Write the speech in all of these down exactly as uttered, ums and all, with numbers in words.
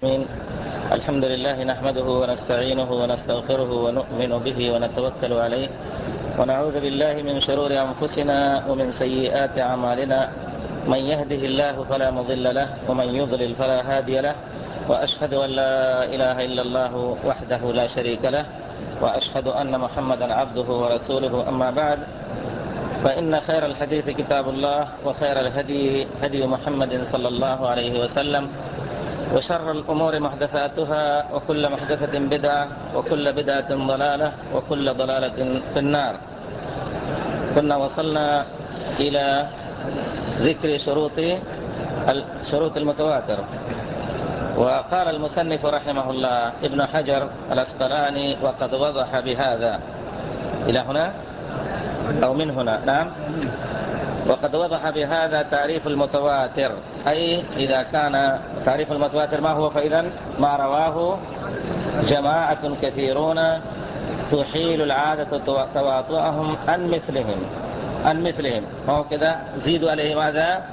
آمين. الحمد لله نحمده ونستعينه ونستغفره ونؤمن به ونتوكل عليه ونعوذ بالله من شرور أنفسنا ومن سيئات أعمالنا. من يهده الله فلا مضل له ومن يضلل فلا هادي له، وأشهد أن لا إله إلا الله وحده لا شريك له، وأشهد أن محمدا عبده ورسوله. أما بعد، فإن خير الحديث كتاب الله، وخير الهدي هدي محمد صلى الله عليه وسلم، وشر الأمور محدثاتها، وكل محدثة بدعة، وكل بدعة ضلالة، وكل ضلالة في النار. كنا وصلنا إلى ذكر شروط شروط المتواتر، وقال المصنف رحمه الله ابن حجر العسقلاني: وقد وضح بهذا. إلى هنا أو من هنا؟ نعم. وقد وضح بهذا تعريف المتواتر، أي إذا كان تعريف المتواتر ما هو؟ فإذا ما رواه جماعة كثيرون تحيل العادة تواطؤهم عن مثلهم عن مثلهم هو كذا. زيدوا عليه ماذا؟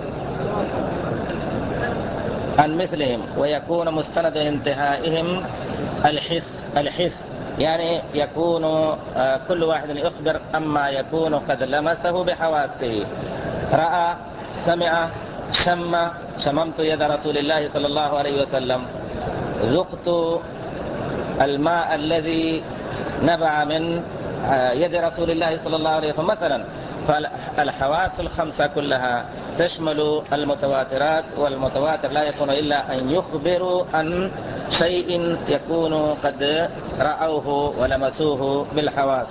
عن مثلهم، ويكون مستند انتهائهم الحس الحس يعني يكون كل واحد يخبر أما يكون قد لمسه بحواسه، رأى، سمع، شم. شممت يد رسول الله صلى الله عليه وسلم، ذقت الماء الذي نبع من يد رسول الله صلى الله عليه وسلم مثلا. فالحواس الخمسة كلها تشمل المتواترات، والمتواتر لا يكون إلا أن يخبروا عن شيء يكون قد رأوه ولمسوه بالحواس،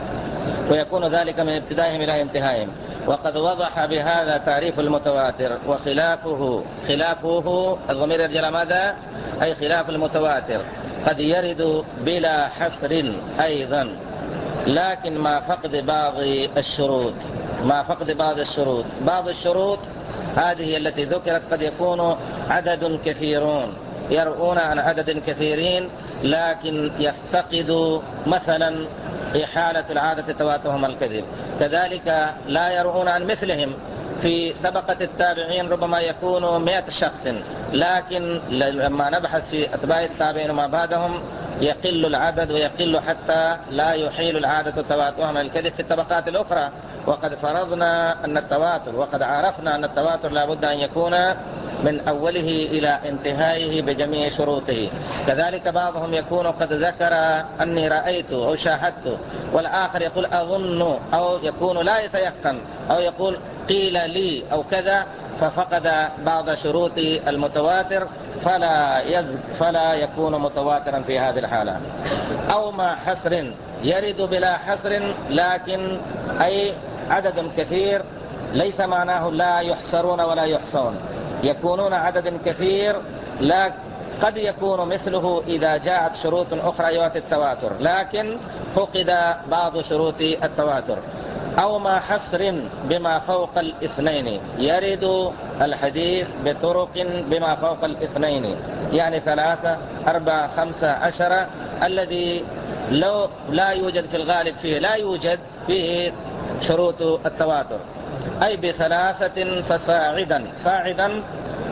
ويكون ذلك من ابتدائهم إلى انتهائهم. وقد وضح بهذا تعريف المتواتر، وخلافه خلافه الضمير يرجع ماذا؟ أي خلاف المتواتر قد يرد بلا حصر أيضا، لكن ما فقد بعض الشروط ما فقد بعض الشروط بعض الشروط هذه التي ذكرت قد يكون عدد كثيرون يرؤون عن عدد كثيرين، لكن يفتقد مثلا إحالة العادة تواتهم الكذب. كذلك لا يرؤون عن مثلهم. في طبقة التابعين ربما يكون مئة شخص، لكن لما نبحث في أتباع التابعين وما بعدهم يقل العدد، ويقل حتى لا يحيل العادة تواتهم الكذب في الطبقات الأخرى. وقد فرضنا أن التواتر وقد عرفنا أن التواتر لا بد أن يكون من أوله إلى انتهائه بجميع شروطه. كذلك بعضهم يكون قد ذكر أني رأيت أو شاهدت، والآخر يقول أظن، أو يكون لا يتيقن، أو يقول قيل لي أو كذا، ففقد بعض شروط المتواتر فلا فلا يكون متواترا في هذه الحالة. أو مع حصر يرد بلا حصر، لكن أي عدد كثير، ليس معناه لا يحصرون ولا يحصون، يكونون عدد كثير، لا قد يكون مثله إذا جاءت شروط أخرى يواتي التواتر، لكن فقد بعض شروط التواتر. أو ما حصر بما فوق الاثنين، يرد الحديث بطرق بما فوق الاثنين، يعني ثلاثة أربعة خمسة عشرة، الذي لو لا يوجد في الغالب فيه لا يوجد فيه شروط التواتر. أي بثلاثة فصاعدا، صاعدا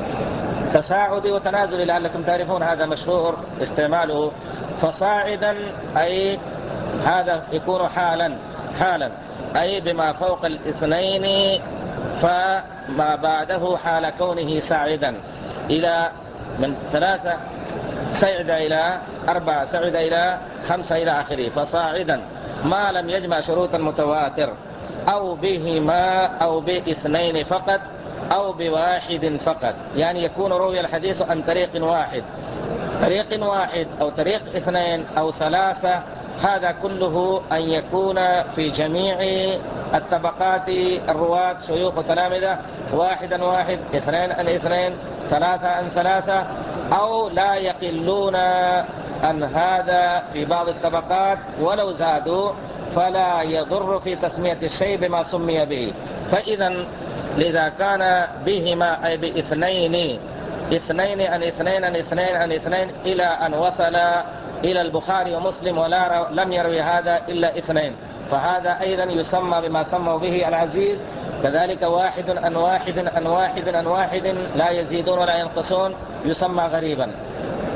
تصاعد وتنازل، لعلكم تعرفون هذا مشهور استعماله. فصاعدا أي هذا يكون حالا حالا أي بما فوق الاثنين، فما بعده حال كونه ساعدا، إلى من ثلاثة سعد إلى أربعة، سعد إلى خمسة إلى آخره. فصاعدا ما لم يجمع شروط المتواتر، أو بهما أو باثنين فقط، أو بواحد فقط، يعني يكون روي الحديث عن طريق واحد طريق واحد أو طريق اثنين أو ثلاثة. هذا كله أن يكون في جميع الطبقات الرواة شيوخ وتلامذة، واحدا واحد، اثنين عن اثنين، ثلاثة عن ثلاثة، أو لا يقلون عن هذا في بعض الطبقات ولو زادوا، فلا يضر في تسمية الشيء بما سمي به. فإذا لذا كان بهما أي باثنين، اثنين عن اثنين عن اثنين عن اثنين، إلى أن وصل إلى البخاري ومسلم ولا لم يروي هذا إلا اثنين، فهذا أيضا يسمى بما سموا به العزيز. كذلك واحد عن واحد عن واحد عن واحد لا يزيدون ولا ينقصون يسمى غريبا.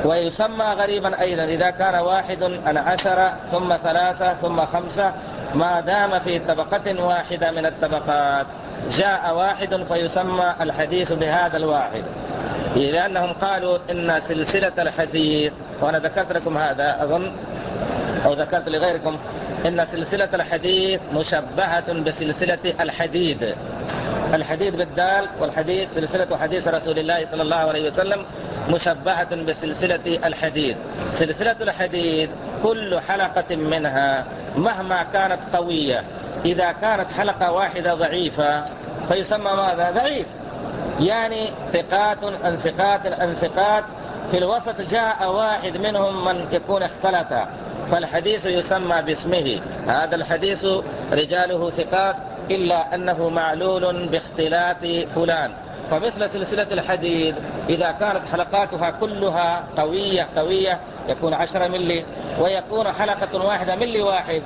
ويسمى غريبا أيضا إذا كان واحد عن عشرة ثم ثلاثة ثم خمسة، ما دام في طبقة واحدة من الطبقات جاء واحد فيسمى الحديث بهذا الواحد، لأنهم قالوا إن سلسلة الحديث، وأنا ذكرت لكم هذا أظن أو ذكرت لغيركم، إن سلسلة الحديث مشبهة بسلسلة الحديد، الحديد بالدال، والحديث سلسلة حديث رسول الله صلى الله عليه وسلم مشبهة بسلسلة الحديد. سلسلة الحديد كل حلقة منها مهما كانت قوية، إذا كانت حلقة واحدة ضعيفة فيسمى ماذا؟ ضعيف، يعني ثقات عن ثقات عن ثقات، في الوسط جاء واحد منهم من يكون اختلط، فالحديث يسمى باسمه، هذا الحديث رجاله ثقات إلا أنه معلول باختلاط فلان. فمثل سلسلة الحديد إذا كانت حلقاتها كلها قوية قوية يكون عشرة ملي، ويكون حلقة واحدة ملي واحد،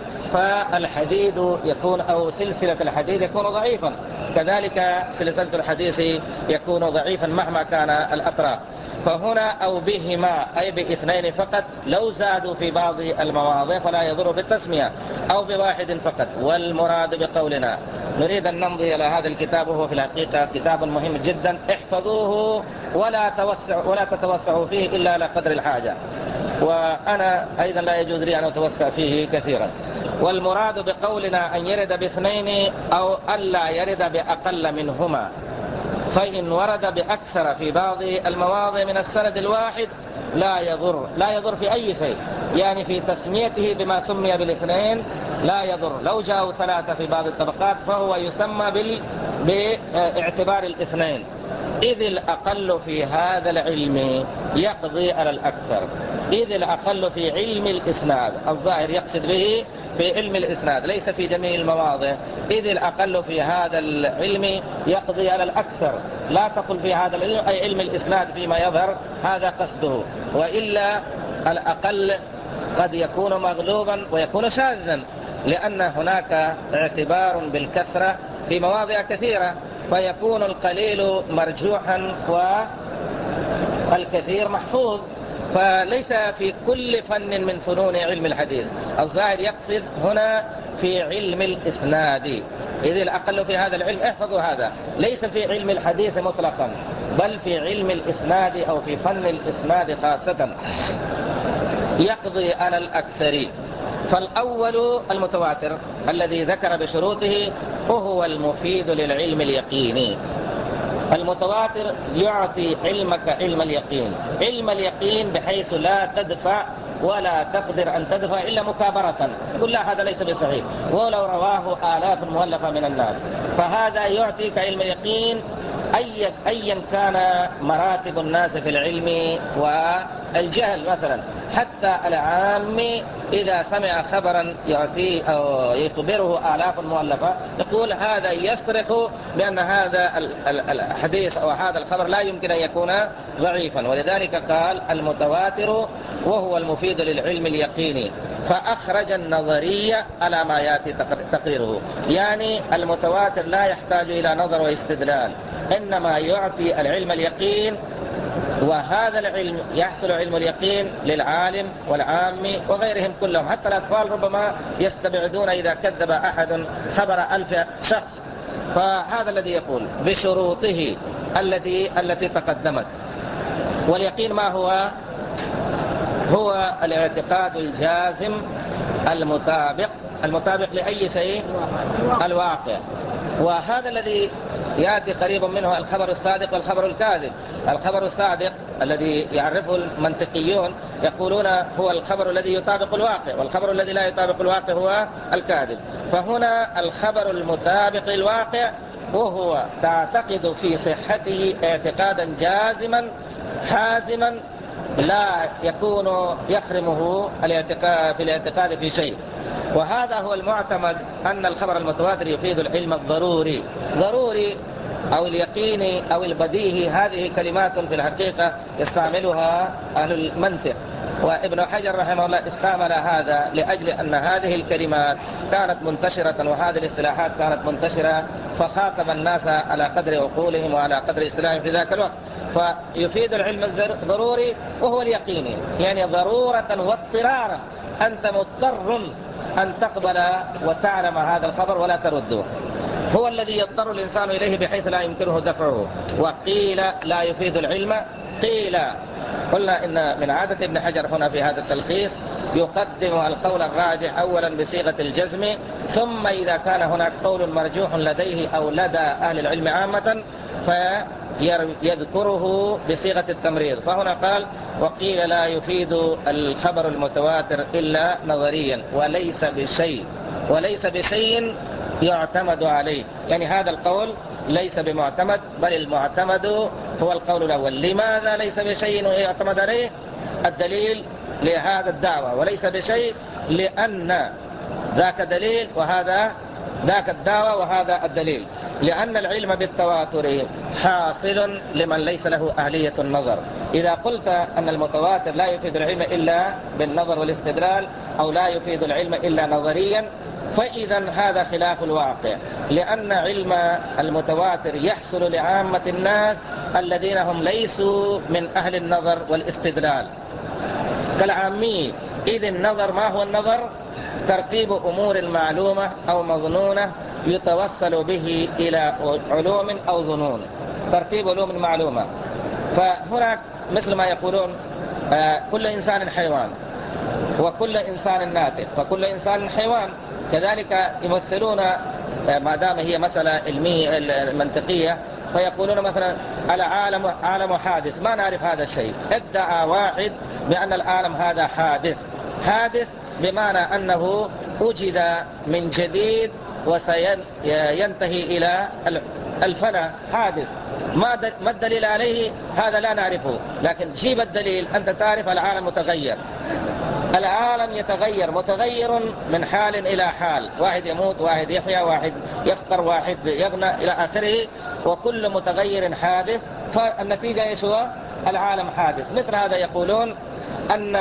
فالحديد يكون أو سلسلة الحديد يكون ضعيفا. كذلك سلسلة الحديث يكون ضعيفا مهما كان الأطراف. فهنا أو بهما أي باثنين فقط، لو زادوا في بعض المواضع فلا يضر بالتسمية، أو بواحد فقط. والمراد بقولنا نريد أن نمضي إلى هذا الكتاب، وهو في الحقيقة كتاب مهم جدا، احفظوه ولا توسع ولا تتوسعوا فيه إلا على قدر الحاجة، وأنا أيضا لا يجوز لي أن أتوسع فيه كثيرا. والمراد بقولنا أن يرد باثنين أو ألا يرد بأقل منهما، فإن ورد بأكثر في بعض المواضع من السند الواحد لا يضر، لا يضر في أي شيء، يعني في تسميته بما سمي بالاثنين لا يضر. لو جاءوا ثلاثة في بعض الطبقات فهو يسمى بال... باعتبار الاثنين، إذ الأقل في هذا العلم يقضي على الأكثر، إذ الأقل في علم الإسناد، الظاهر يقصد به في علم الإسناد ليس في جميع المواضع، إذ الأقل في هذا العلم يقضي على الأكثر، لا تقل في هذا العلم أي علم الإسناد فيما يظهر، هذا قصده، وإلا الأقل قد يكون مغلوبا ويكون شاذا، لأن هناك اعتبار بالكثرة في مواضع كثيرة، فيكون القليل مرجوحا والكثير محفوظ. فليس في كل فن من فنون علم الحديث، الظاهر يقصد هنا في علم الإسناد، إذ الأقل في هذا العلم، احفظوا هذا، ليس في علم الحديث مطلقا، بل في علم الإسناد أو في فن الإسناد خاصة يقضي على الأكثر. فالأول المتواتر الذي ذكر بشروطه وهو المفيد للعلم اليقيني. المتواتر يعطي علمك علم اليقين، علم اليقين بحيث لا تدفع ولا تقدر أن تدفع إلا مكابرة، كل هذا ليس بصحيح، ولو رواه آلاف مؤلفة من الناس، فهذا يعطيك علم اليقين أي أيا كان مراتب الناس في العلم والجهل. مثلا حتى العام إذا سمع خبرا يعطيه أو يخبره آلاف مؤلفة يقول هذا يصرخ بأن هذا الحديث أو هذا الخبر لا يمكن أن يكون ضعيفا، ولذلك قال المتواتر وهو المفيد للعلم اليقيني، فأخرج النظرية على ما يأتي تقريره، يعني المتواتر لا يحتاج إلى نظر واستدلال، إنما يعطي العلم اليقين، وهذا العلم يحصل علم اليقين للعالم والعام وغيرهم كلهم، حتى الأطفال ربما يستبعدون إذا كذب أحد خبر ألف شخص. فهذا الذي يقول بشروطه التي التي تقدمت. واليقين ما هو؟ هو الاعتقاد الجازم المطابق المطابق لأي شيء، الواقع، وهذا الذي يأتي قريب منه الخبر الصادق والخبر الكاذب. الخبر الصادق الذي يعرفه المنطقيون يقولون هو الخبر الذي يطابق الواقع، والخبر الذي لا يطابق الواقع هو الكاذب. فهنا الخبر المطابق للواقع وهو تعتقد في صحته اعتقادا جازما حازما لا يكون يخرمه الاعتقاد في الاعتقاد في شيء. وهذا هو المعتمد أن الخبر المتواتر يفيد العلم الضروري، ضروري أو اليقيني أو البديهي. هذه كلمات في الحقيقة يستعملها أهل المنطق، وابن حجر رحمه الله استعمل هذا لأجل أن هذه الكلمات كانت منتشرة وهذه الاصطلاحات كانت منتشرة، فخاطب الناس على قدر عقولهم وعلى قدر اصطلاحهم في ذاك الوقت. فيفيد العلم الضروري وهو اليقيني، يعني ضرورة واضطرارا أنت مضطر أن تقبل وتعلم هذا الخبر ولا ترده، هو الذي يضطر الإنسان إليه بحيث لا يمكنه دفعه. وقيل لا يفيد العلم، قيل قلنا إن من عادة ابن حجر هنا في هذا التلخيص يقدم القول الراجح أولا بصيغة الجزم، ثم إذا كان هناك قول مرجوح لديه أو لدى أهل العلم عامة فيذكره بصيغة التمريض. فهنا قال وقيل لا يفيد الخبر المتواتر إلا نظريا وليس بشيء، وليس بشيء يعتمد عليه، يعني هذا القول ليس بمعتمد، بل المعتمد هو القول الأول. لماذا ليس بشيء يعتمد عليه؟ الدليل لهذا الدعوة وليس بشيء، لأن ذاك دليل وهذا ذاك الدعوة وهذا الدليل، لأن العلم بالتواتر حاصل لمن ليس له أهلية النظر. إذا قلت أن المتواتر لا يفيد العلم إلا بالنظر والاستدلال أو لا يفيد العلم إلا نظريا، فإذا هذا خلاف الواقع، لأن علم المتواتر يحصل لعامة الناس الذين هم ليسوا من أهل النظر والاستدلال كالعامي. إذ النظر ما هو النظر؟ ترتيب أمور معلومة أو مظنونة يتوصل به إلى علوم أو ظنون، ترتيب علوم معلومة. فهناك مثل ما يقولون آه كل إنسان حيوان وكل إنسان ناطق فكل إنسان حيوان، كذلك يمثلون آه ما دام هي مسألة علمية منطقية، فيقولون مثلا العالم عالم حادث، ما نعرف هذا الشيء. ادعى واحد بأن العالم هذا حادث، حادث بمعنى أنه وجد من جديد وسينتهي إلى الفناء، حادث. ما الدليل عليه؟ هذا لا نعرفه، لكن جيب الدليل. أنت تعرف العالم متغير، العالم يتغير، متغير من حال إلى حال، واحد يموت واحد يحيا واحد يفقر واحد يغنى إلى آخره، وكل متغير حادث. فالنتيجة ايش هو؟ العالم حادث. مثل هذا يقولون أن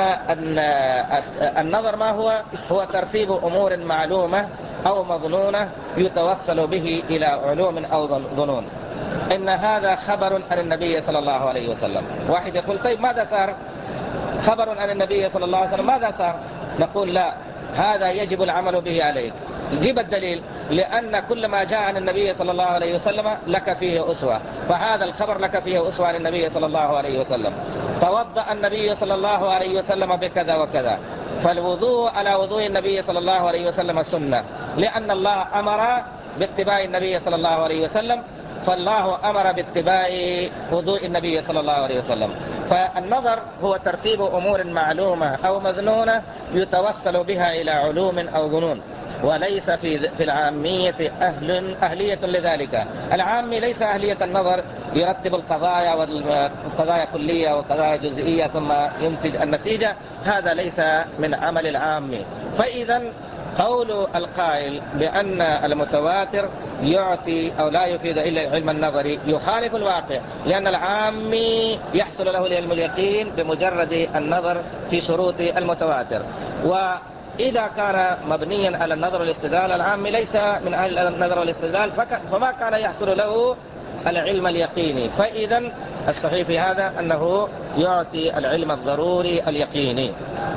النظر ما هو؟ هو ترتيب أمور معلومة أو مظنونة يتوصل به إلى علوم أو ظنون. إن هذا خبر عن النبي صلى الله عليه وسلم. واحد يقول طيب ماذا صار؟ خبر عن النبي صلى الله عليه وسلم ماذا صار؟ نقول لا، هذا يجب العمل به عليك. جيب الدليل، لأن كل ما جاء عن النبي صلى الله عليه وسلم لك فيه أسوة، فهذا الخبر لك فيه أسوة عن النبي صلى الله عليه وسلم. توضأ النبي صلى الله عليه وسلم بكذا وكذا، فالوضوء على وضوء النبي صلى الله عليه وسلم سنة، لأن الله أمر باتباع النبي صلى الله عليه وسلم، فالله أمر باتباع وضوء النبي صلى الله عليه وسلم. فالنظر هو ترتيب أمور معلومة أو مظنونة يتوصل بها إلى علوم أو ظنون، وليس في في العامية أهل أهلية لذلك. العامي ليس أهلية النظر، يرتب القضايا والقضايا كلية وقضايا جزئية ثم ينتج النتيجة، هذا ليس من عمل العامي. فإذا قول القائل بأن المتواتر يعطي أو لا يفيد إلا العلم النظري يخالف الواقع، لأن العامي يحصل له العلم اليقين بمجرد النظر في شروط المتواتر. وإذا كان مبنيا على النظر والاستدلال، العامي ليس من أهل النظر والاستدلال فما كان يحصل له العلم اليقيني. فإذا الصحيح في هذا أنه يعطي العلم الضروري اليقيني.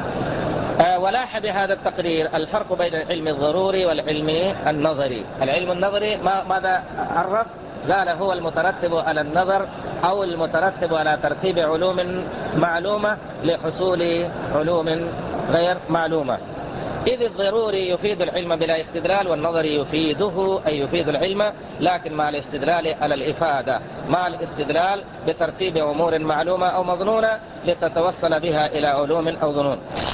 ولاح بهذا التقرير الفرق بين العلم الضروري والعلم النظري. العلم النظري ماذا عرف؟ قال هو المترتب على النظر أو المترتب على ترتيب علوم معلومة لحصول علوم غير معلومة. إذ الضروري يفيد العلم بلا استدلال، والنظري يفيده أي يفيد العلم لكن مع الاستدلال على الإفادة، مع الاستدلال بترتيب أمور معلومة أو مظنونة لتتوصل بها إلى علوم أو ظنون.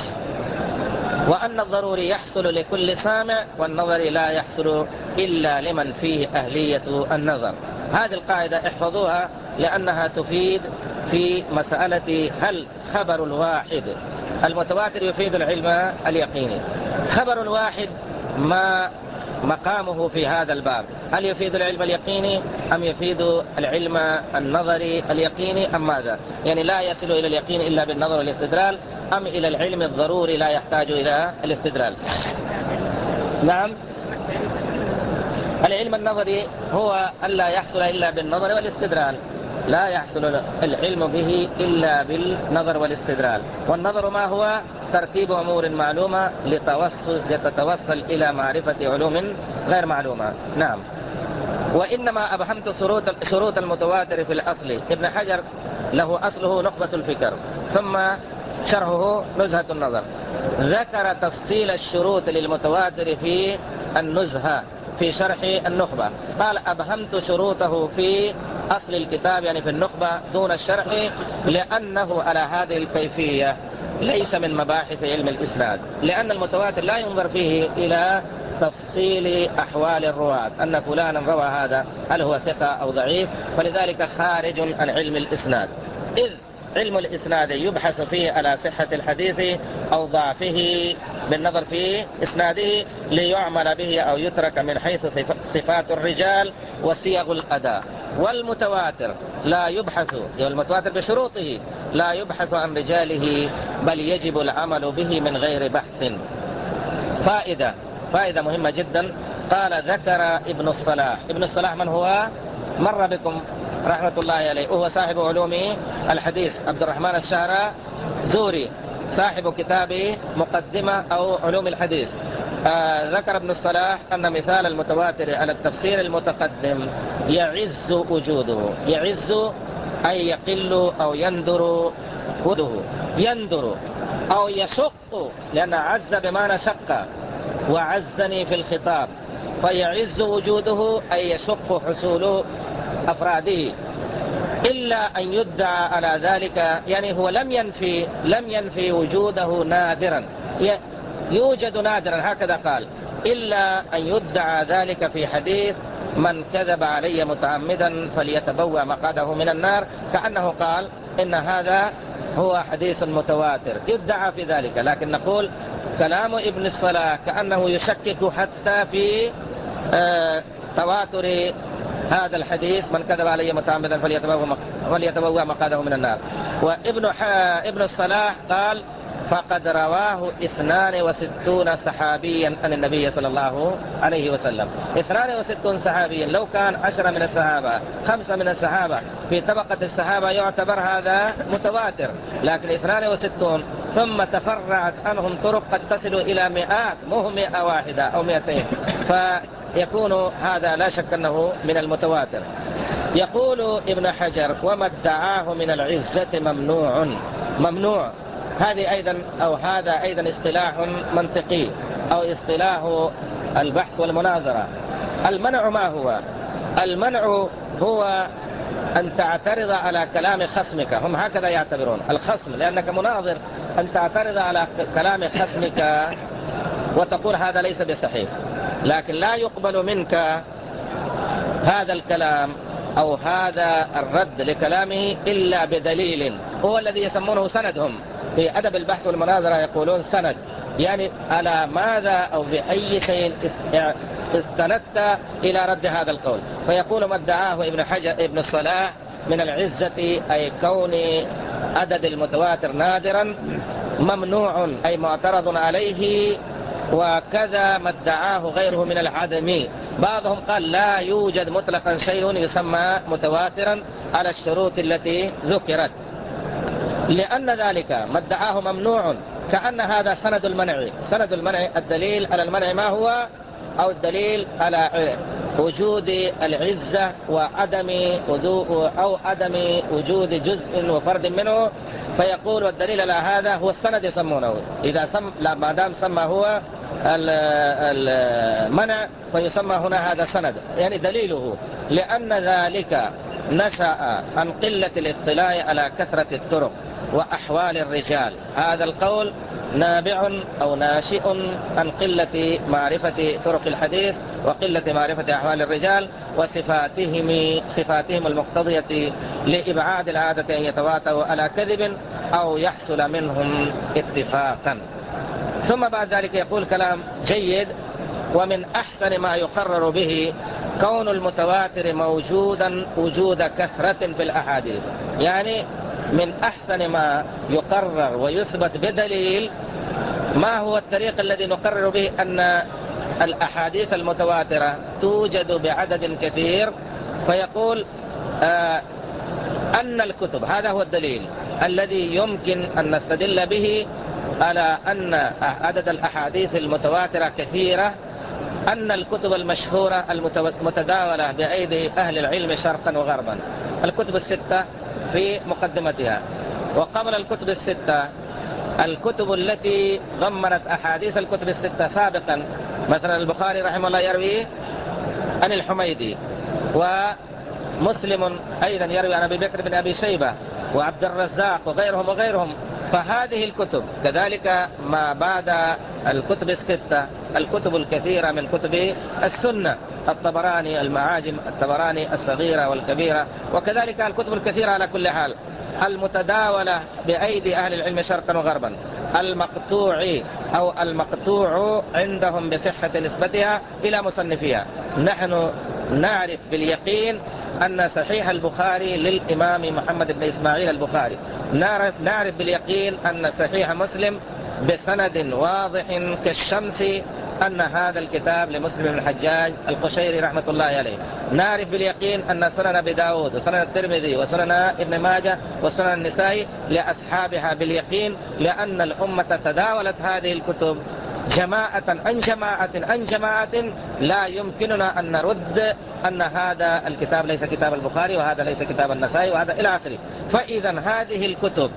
وأن الضروري يحصل لكل سامع، والنظري لا يحصل إلا لمن فيه أهلية النظر. هذه القاعدة احفظوها، لأنها تفيد في مسألة هل خبر الواحد المتواتر يفيد العلم اليقيني. خبر الواحد ما مقامه في هذا الباب؟ هل يفيد العلم اليقيني أم يفيد العلم النظري اليقيني أم ماذا؟ يعني لا يصل إلى اليقين إلا بالنظر والاستدلال، أم إلى العلم الضروري لا يحتاج إلى الاستدلال؟ نعم، العلم النظري هو ألا يحصل إلا بالنظر والاستدلال، لا يحصل العلم به إلا بالنظر والاستدلال. والنظر ما هو؟ ترتيب أمور معلومة لتوصل لتتوصل إلى معرفة علوم غير معلومة. نعم. وإنما أبهمت شروط شروط المتواتر في الأصل. ابن حجر له أصله نخبة الفكر، ثم شرحه نزهة النظر. ذكر تفصيل الشروط للمتواتر في النزهة في شرح النخبة. قال أبهمت شروطه في أصل الكتاب، يعني في النخبة، دون الشرح، لأنه على هذه الكيفية ليس من مباحث علم الإسناد، لأن المتواتر لا ينظر فيه إلى تفصيل أحوال الرواة، أن فلانا روى هذا هل هو ثقة أو ضعيف، فلذلك خارج عن علم الإسناد. إذ علم الإسناد يبحث فيه على صحة الحديث أو ضعفه بالنظر في إسناده ليعمل به أو يترك من حيث صفات الرجال وسيغ الأداء. والمتواتر لا يبحث، المتواتر بشروطه لا يبحث عن رجاله، بل يجب العمل به من غير بحث. فائدة فائدة مهمة جدا. قال ذكر ابن الصلاح. ابن الصلاح من هو؟ مر بكم رحمة الله عليه، وهو صاحب علوم الحديث، عبد الرحمن الشهرزوري، صاحب كتاب مقدمة أو علوم الحديث. آه ذكر ابن الصلاح أن مثال المتواتر على التفسير المتقدم يعز وجوده. يعز أي يقل أو يندر وجوده، يندر أو يشق، لأن عز بمعنى شق، وعزني في الخطاب، فيعز وجوده أي يشق حصول أفراده، إلا أن يدعى على ذلك، يعني هو لم ينفي لم ينفي وجوده نادرا، يوجد نادرا هكذا قال، إلا أن يدعى ذلك في حديث من كذب علي متعمدا فليتبوأ مقعده من النار، كأنه قال إن هذا هو حديث متواتر، يدعى في ذلك. لكن نقول كلام ابن الصلاح كأنه يشكك حتى في آه تواتر هذا الحديث من كذب علي متعمدا فليتبوأ مقعده من النار. وابن ابن الصلاح قال فقد رواه اثنان وستون صحابيا عن النبي صلى الله عليه وسلم. اثنان وستون صحابيا، لو كان عشرة من الصحابة، خمسة من الصحابة في طبقة الصحابة يعتبر هذا متواتر، لكن اثنان وستون ثم تفرعت عنهم طرق قد تصل إلى مئات، مو مئة واحدة أو مئتين، فيكون هذا لا شك أنه من المتواتر. يقول ابن حجر وما ادعاه من العزة ممنوع. ممنوع هذه أيضا أو هذا أيضا اصطلاح منطقي أو اصطلاح البحث والمناظرة. المنع ما هو؟ المنع هو أن تعترض على كلام خصمك، هم هكذا يعتبرون الخصم، لأنك مناظر، أن تعترض على كلام خصمك وتقول هذا ليس بصحيح، لكن لا يقبل منك هذا الكلام أو هذا الرد لكلامه إلا بدليل، هو الذي يسمونه سندهم في أدب البحث والمناظرة، يقولون سند، يعني على ماذا أو بأي شيء استندت إلى رد هذا القول. فيقول ما ادعاه ابن حجر ابن الصلاح من العزة أي كون عدد المتواتر نادرا، ممنوع أي معترض عليه، وكذا ما ادعاه غيره من العدم. بعضهم قال لا يوجد مطلقا شيء يسمى متواترا على الشروط التي ذكرت، لأن ذلك ما ادعاه ممنوع، كأن هذا سند المنع. سند المنع الدليل على المنع ما هو؟ أو الدليل على وجود العزة وعدم أو عدم وجود جزء وفرد منه، فيقول والدليل على هذا هو السند يسمونه. إذا سم لا ما دام سمى هو المنع فيسمى هنا هذا سند، يعني دليله، لأن ذلك نشأ عن قلة الاطلاع على كثرة الطرق وأحوال الرجال. هذا القول نابع أو ناشئ عن قلة معرفة طرق الحديث وقلة معرفة أحوال الرجال وصفاتهم صفاتهم المقتضية لإبعاد العادة أن يتواتروا على كذب أو يحصل منهم اتفاقا. ثم بعد ذلك يقول كلام جيد: ومن أحسن ما يقرر به كون المتواتر موجودا وجود كثرة في الأحاديث. يعني من أحسن ما يقرر ويثبت بدليل. ما هو الطريق الذي نقرر به أن الأحاديث المتواترة توجد بعدد كثير؟ فيقول آه أن الكتب، هذا هو الدليل الذي يمكن أن نستدل به على أن عدد الأحاديث المتواترة كثيرة، أن الكتب المشهورة المتداولة بأيدي أهل العلم شرقا وغربا، الكتب الستة في مقدمتها. وقبل الكتب الستة الكتب التي ضمنت أحاديث الكتب الستة سابقا، مثلا البخاري رحمه الله يروي عن الحميدي، ومسلم أيضا يروي عن أبي بكر بن أبي شيبة وعبد الرزاق وغيرهم وغيرهم. فهذه الكتب كذلك ما بعد الكتب الستة الكتب الكثيرة من كتب السنة، الطبراني، المعاجم الطبراني الصغيرة والكبيرة، وكذلك الكتب الكثيرة على كل حال المتداولة بأيدي أهل العلم شرقا وغربا، المقطوع أو المقطوع عندهم بصحة نسبتها إلى مصنفيها. نحن نعرف باليقين أن صحيح البخاري للإمام محمد بن إسماعيل البخاري، نعرف باليقين أن صحيح مسلم بسند واضح كالشمس أن هذا الكتاب لمسلم بن الحجاج القشيري رحمة الله عليه. نعرف باليقين أن سنن أبي داود وسنن الترمذي وسنن ابن ماجه وسنن النسائي لأصحابها باليقين، لأن الأمة تداولت هذه الكتب جماعة عن جماعة عن جماعة، لا يمكننا أن نرد أن هذا الكتاب ليس كتاب البخاري وهذا ليس كتاب النسائي وهذا إلى آخره. فإذا هذه الكتب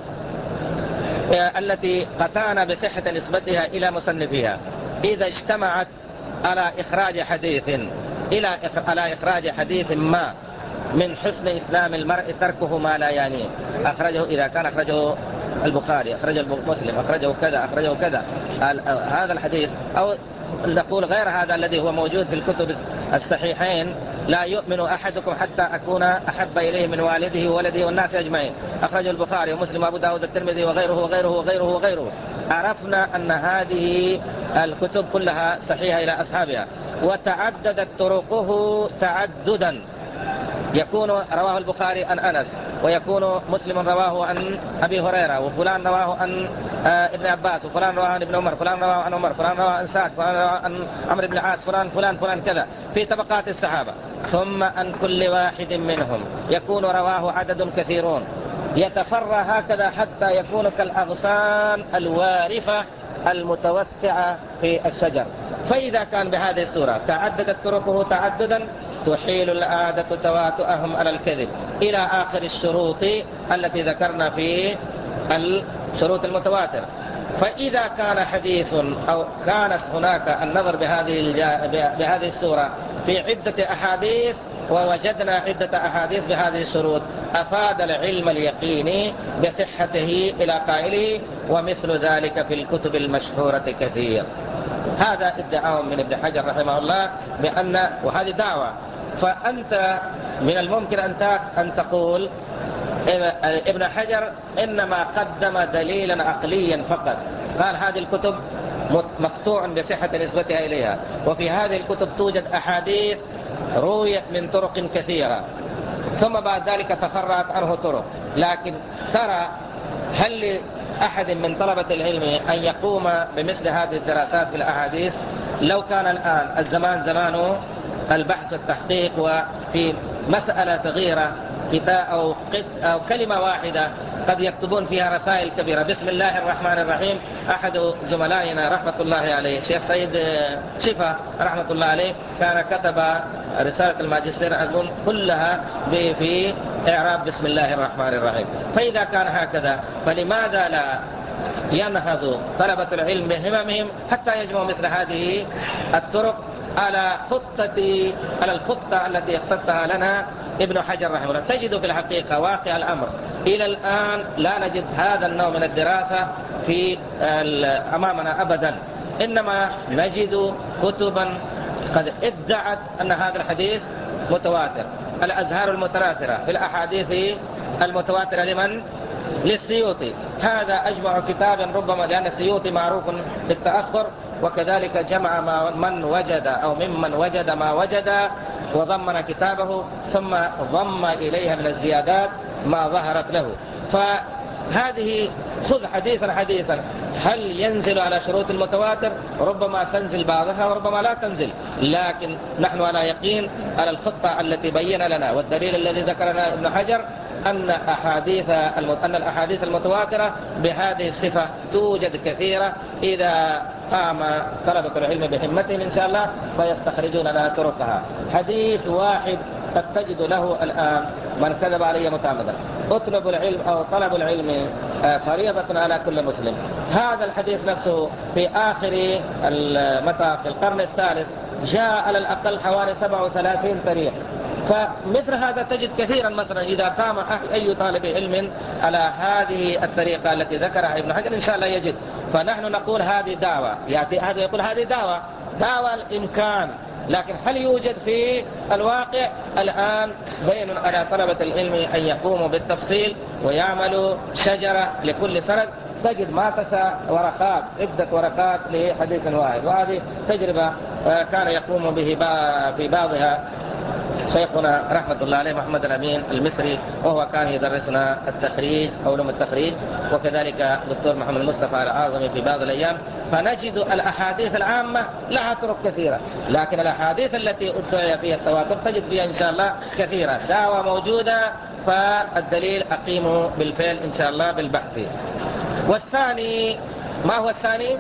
التي قطعنا بصحة نسبتها إلى مصنفيها إذا اجتمعت على إخراج حديث إلى على إخراج حديث ما من حسن إسلام المرء تركه ما لا يعنيه، أخرجه إذا كان أخرجه البخاري، أخرجه مسلم، أخرجه كذا، أخرجه كذا، هذا الحديث، أو نقول غير هذا الذي هو موجود في الكتب الصحيحين، لا يؤمن أحدكم حتى أكون أحب إليه من والده وولده والناس أجمعين، أخرجه البخاري ومسلم وأبو داود الترمذي وغيره وغيره وغيره وغيره. عرفنا أن هذه الكتب كلها صحيحة إلى أصحابها، وتعددت طرقه تعددا، يكون رواه البخاري عن أنس، ويكون مسلم رواه عن أبي هريرة، وفلان رواه عن ابن عباس، وفلان رواه عن ابن عمر، فلان رواه عن عمر، فلان رواه عن سعد، فلان رواه عن عمرو بن العاص، فلان فلان فلان كذا في طبقات الصحابة. ثم عن كل واحد منهم يكون رواه عدد كثيرون، يتفرى هكذا حتى يكون كالأغصان الوارفة المتوسعة في الشجر. فإذا كان بهذه الصورة تعددت طرقه تعددا، تحيل العادة تواتؤهم على الكذب إلى آخر الشروط التي ذكرنا في الشروط المتواتر. فإذا كان حديث أو كانت هناك النظر بهذه بهذه الصورة في عدة أحاديث ووجدنا عدة أحاديث بهذه الشروط، أفاد العلم اليقيني بصحته إلى قائله، ومثل ذلك في الكتب المشهورة كثير. هذا ادعاء من ابن حجر رحمه الله بأن، وهذه دعوة، فأنت من الممكن أن تقول ابن حجر إنما قدم دليلا عقليا فقط، قال هذه الكتب مقطوع بصحة نسبتها إليها، وفي هذه الكتب توجد أحاديث رويت من طرق كثيرة، ثم بعد ذلك تفرعت عنه طرق. لكن ترى هل لأحد من طلبة العلم أن يقوم بمثل هذه الدراسات في الأحاديث؟ لو كان الآن الزمان زمانه البحث والتحقيق، وفي مسألة صغيرة كتاب أو, أو كلمة واحدة قد يكتبون فيها رسائل كبيرة، بسم الله الرحمن الرحيم. أحد زملائنا رحمة الله عليه الشيخ سيد شفا رحمة الله عليه كان كتب رسالة الماجستير أظن كلها في إعراب بسم الله الرحمن الرحيم. فإذا كان هكذا فلماذا لا ينهض طلبة العلم بهممهم حتى يجمعوا مثل هذه الطرق على خطة على الخطة التي اخترتها لنا ابن حجر رحمه الله؟ تجد في الحقيقة واقع الأمر إلى الآن لا نجد هذا النوع من الدراسة في أمامنا أبدا، إنما نجد كتبا قد ادعت أن هذا الحديث متواتر، الأزهار المتواترة في الأحاديث المتواترة لمن؟ للسيوطي. هذا أجمع كتابا ربما، لأن السيوطي معروف بالتأخر، وكذلك جمع ما من وجد أو ممن وجد ما وجد وضمن كتابه، ثم ضم إليها من الزيادات ما ظهرت له. فهذه خذ حديثا حديثا، هل ينزل على شروط المتواتر؟ ربما تنزل بعضها وربما لا تنزل، لكن نحن على يقين على الخطة التي بين لنا والدليل الذي ذكرنا ابن حجر أن أحاديث أن الأحاديث المتواترة بهذه الصفة توجد كثيرة، إذا قام طلبة العلم بهمتهم إن شاء الله فيستخرجون لنا طرقها. حديث واحد قد تجد له الآن من كذب علي متعمدا، اطلب العلم أو طلب العلم فريضة على كل مسلم. هذا الحديث نفسه في آخر المطاف في القرن الثالث جاء على الأقل حوالي سبعة وثلاثين طريق. فمثل هذا تجد كثيرا، مثلا إذا قام أي طالب علم على هذه الطريقة التي ذكرها ابن حجر إن شاء الله يجد. فنحن نقول هذه دعوة، يأتي هذا يقول هذه دعوة دعوة الإمكان، لكن هل يوجد في الواقع؟ الآن بين على طلبة العلم أن يقوموا بالتفصيل ويعملوا شجرة لكل سند، تجد ما تسع ورقات، عدة ورقات لحديث واحد. وهذه تجربة كان يقوم به في بعضها شيخنا رحمة الله عليه محمد الأمين المصري، وهو كان يدرسنا التخريج علوم التخريج، وكذلك دكتور محمد مصطفى العاظمي في بعض الأيام. فنجد الأحاديث العامة لها طرق كثيرة، لكن الأحاديث التي ادعي فيها التواتر تجد فيها إن شاء الله كثيرة. دعوة موجودة، فالدليل أقيمه بالفعل إن شاء الله بالبحث. والثاني، ما هو الثاني؟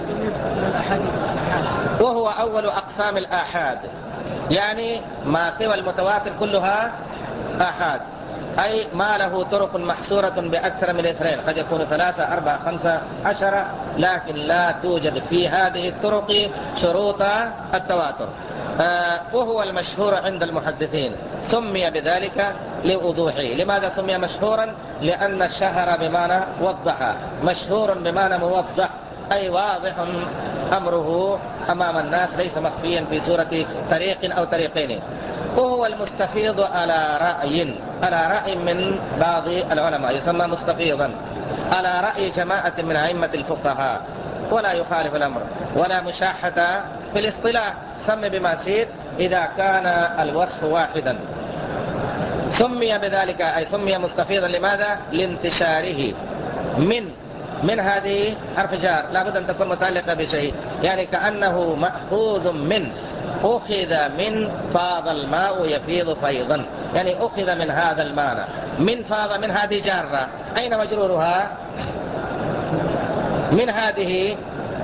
وهو أول أقسام الآحاد، يعني ما سوى المتواتر كلها آحاد، أي ما له طرق محصورة بأكثر من اثنين، قد يكون ثلاثة أربعة خمسة عشرة، لكن لا توجد في هذه الطرق شروط التواتر. آه وهو المشهور عند المحدثين، سمي بذلك لوضوحه. لماذا سمي مشهورا؟ لأن الشهر بمعنى وضح، مشهور بمعنى موضح، أي واضح أمره أمام الناس، ليس مخفيا في صورة طريق أو طريقين. وهو المستفيض على رأي على رأي من بعض العلماء، يسمى مستفيضا على رأي جماعة من أئمة الفقهاء، ولا يخالف الأمر ولا مشاحة في الاصطلاح، سمي بما شئت إذا كان الوصف واحدا. سمي بذلك، أي سمي مستفيضا. لماذا؟ لانتشاره من من هذه حرف جار لابد أن تكون متعلقة بشيء، يعني كأنه مأخوذ من، أخذ من فاض الماء يفيض فيضا، يعني أخذ من هذا المعنى. من فاض، من هذه جارة، أين مجرورها؟ من هذه،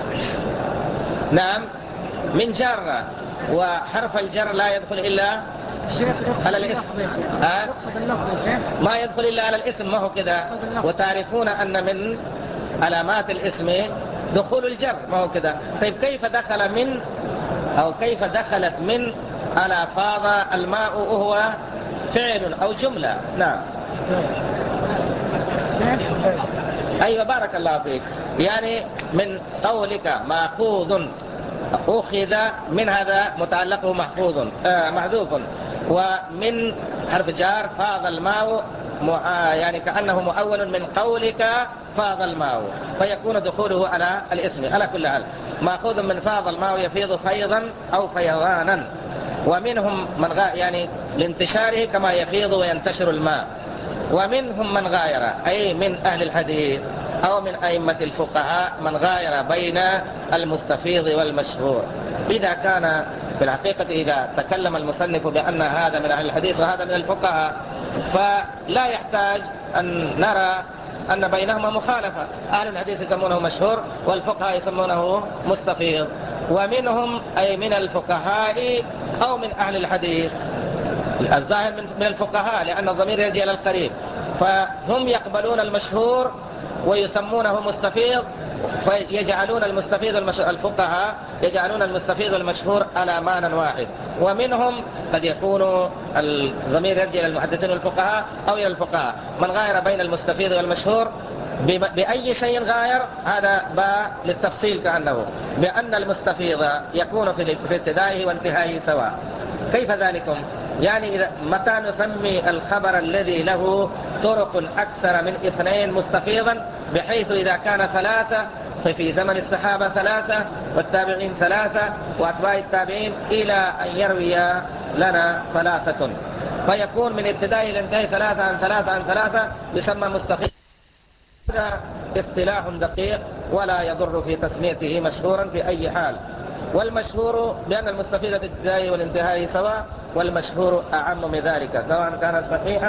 نعم من جارة، وحرف الجر لا يدخل إلا على الاسم. آه؟ ما يدخل إلا على الاسم، ما هو كذا. وتعرفون أن من علامات الاسم دخول الجر، ما هو كذا. طيب كيف دخل من أو كيف دخلت من على فاض الماء وهو فعل أو جملة؟ نعم أيوة بارك الله فيك. يعني من قولك مأخوذ، أخذ من، هذا متعلقه محفوظ آه محذوف، ومن حرف جار فاض الماء، يعني كأنه مؤول من قولك فاض الماء، فيكون دخوله على الاسم. على كل حال مأخوذ من فاض الماء يفيض فيضا أو فيضانا. ومنهم من غا يعني لانتشاره كما يفيض وينتشر الماء. ومنهم من غاير، أي من أهل الحديث أو من أئمة الفقهاء من غاير بين المستفيض والمشهور. إذا كان في الحقيقة إذا تكلم المصنف بأن هذا من أهل الحديث وهذا من الفقهاء، فلا يحتاج أن نرى أن بينهما مخالفة. أهل الحديث يسمونه مشهور والفقهاء يسمونه مستفيض. ومنهم أي من الفقهاء أو من أهل الحديث، الظاهر من الفقهاء لأن الضمير يرجع إلى القريب، فهم يقبلون المشهور ويسمونه مستفيض، فيجعلون المستفيض المشهور، الفقهاء يجعلون المستفيض والمشهور على معنى واحد. ومنهم قد يكون الضمير يرجع إلى المحدثين والفقهاء أو إلى الفقهاء من غاير بين المستفيض والمشهور بأي شيء غاير، هذا باء للتفصيل كأنه بأن المستفيض يكون في ابتدائه وانتهائه سواء. كيف ذلكم؟ يعني إذا متى نسمي الخبر الذي له طرق أكثر من اثنين مستفيضا، بحيث إذا كان ثلاثة ففي زمن الصحابة ثلاثة والتابعين ثلاثة وأتباع التابعين إلى أن يروي لنا ثلاثة، فيكون من ابتدائه إلى انتهاء ثلاثة عن ثلاثة عن ثلاثة يسمى مستفيض. هذا اصطلاح دقيق ولا يضر في تسميته مشهورا في أي حال. والمشهور بأن المستفيد في الابتداء والانتهاء سواء، والمشهور أعم من ذلك، سواء كان صحيحا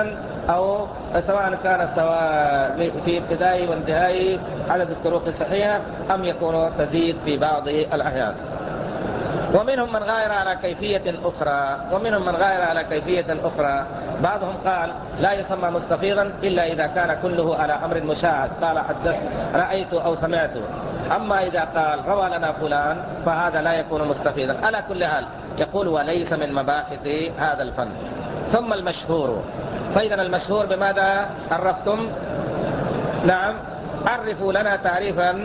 أو سواء كان سواء في ابتدائي وانتهائي عدد الطرق صحيحة أم يكون تزيد في بعض الأحيان. ومنهم من غير على كيفية أخرى ومنهم من غير على كيفية أخرى بعضهم قال لا يسمى مستفيضا إلا إذا كان كله على أمر مشاهد، قال حدثت رأيت أو سمعت. أما إذا قال روى لنا فلان فهذا لا يكون مستفيضا. على كل حال يقول وليس من مباحث هذا الفن. ثم المشهور، فإذا المشهور بماذا عرفتم؟ نعم، عرفوا لنا تعريفا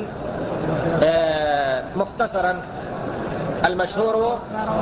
مختصرا. المشهور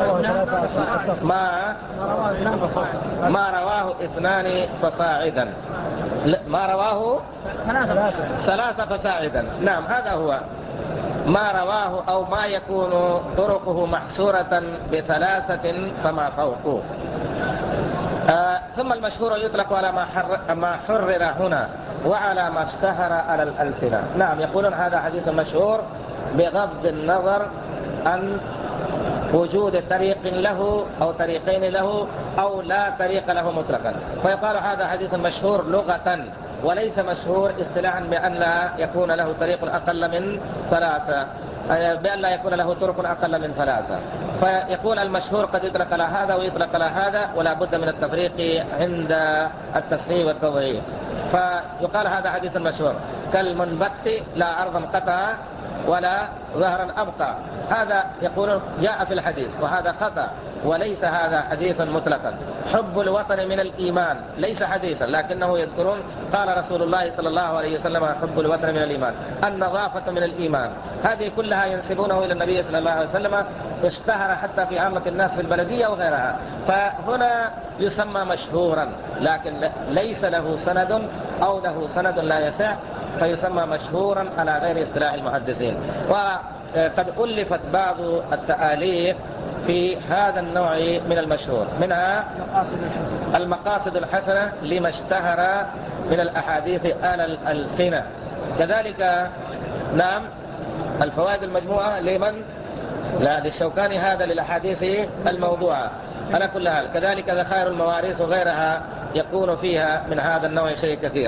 ما ما رواه اثنان فصاعدا، ما رواه ثلاثة فصاعدا. نعم، هذا هو ما رواه أو ما يكون طرقه محصورة بثلاثة فما فوقه. آه ثم المشهور يطلق على ما, حر ما حرر هنا وعلى ما اشتهر على الألسنة. نعم، يقولون هذا حديث مشهور بغض النظر عن وجود طريق له أو طريقين له أو لا طريق له مطلقا، فيقال هذا حديث مشهور لغة وليس مشهور اصطلاحا بأن لا يكون له طريق أقل من ثلاثة، بأن لا يكون له طرق أقل من ثلاثة. فيقول المشهور قد يطلق على هذا ويطلق على هذا، ولا بد من التفريق عند التصحيح والتضعيف. فيقال هذا حديث مشهور كالمنبت لا أرض قطع ولا ظهرا أبقى، هذا يقول جاء في الحديث، وهذا خطأ وليس هذا حديثا مطلقا. حب الوطن من الإيمان ليس حديثا، لكنه يذكرون قال رسول الله صلى الله عليه وسلم حب الوطن من الإيمان، النظافة من الإيمان، هذه كلها ينسبونه إلى النبي صلى الله عليه وسلم، اشتهر حتى في عامة الناس في البلدية وغيرها. فهنا يسمى مشهورا لكن ليس له سند أو له سند لا يسع، فيسمى مشهورا على غير اصطلاح المحدثين. وقد ألفت بعض التآليف في هذا النوع من المشهور، منها المقاصد الحسنة لما اشتهر من الأحاديث على الألسنة، كذلك نعم الفوائد المجموعة لمن لا للشوكاني، هذا للأحاديث الموضوعة على كل حال. كذلك ذخائر المواريث وغيرها يكون فيها من هذا النوع شيء كثير.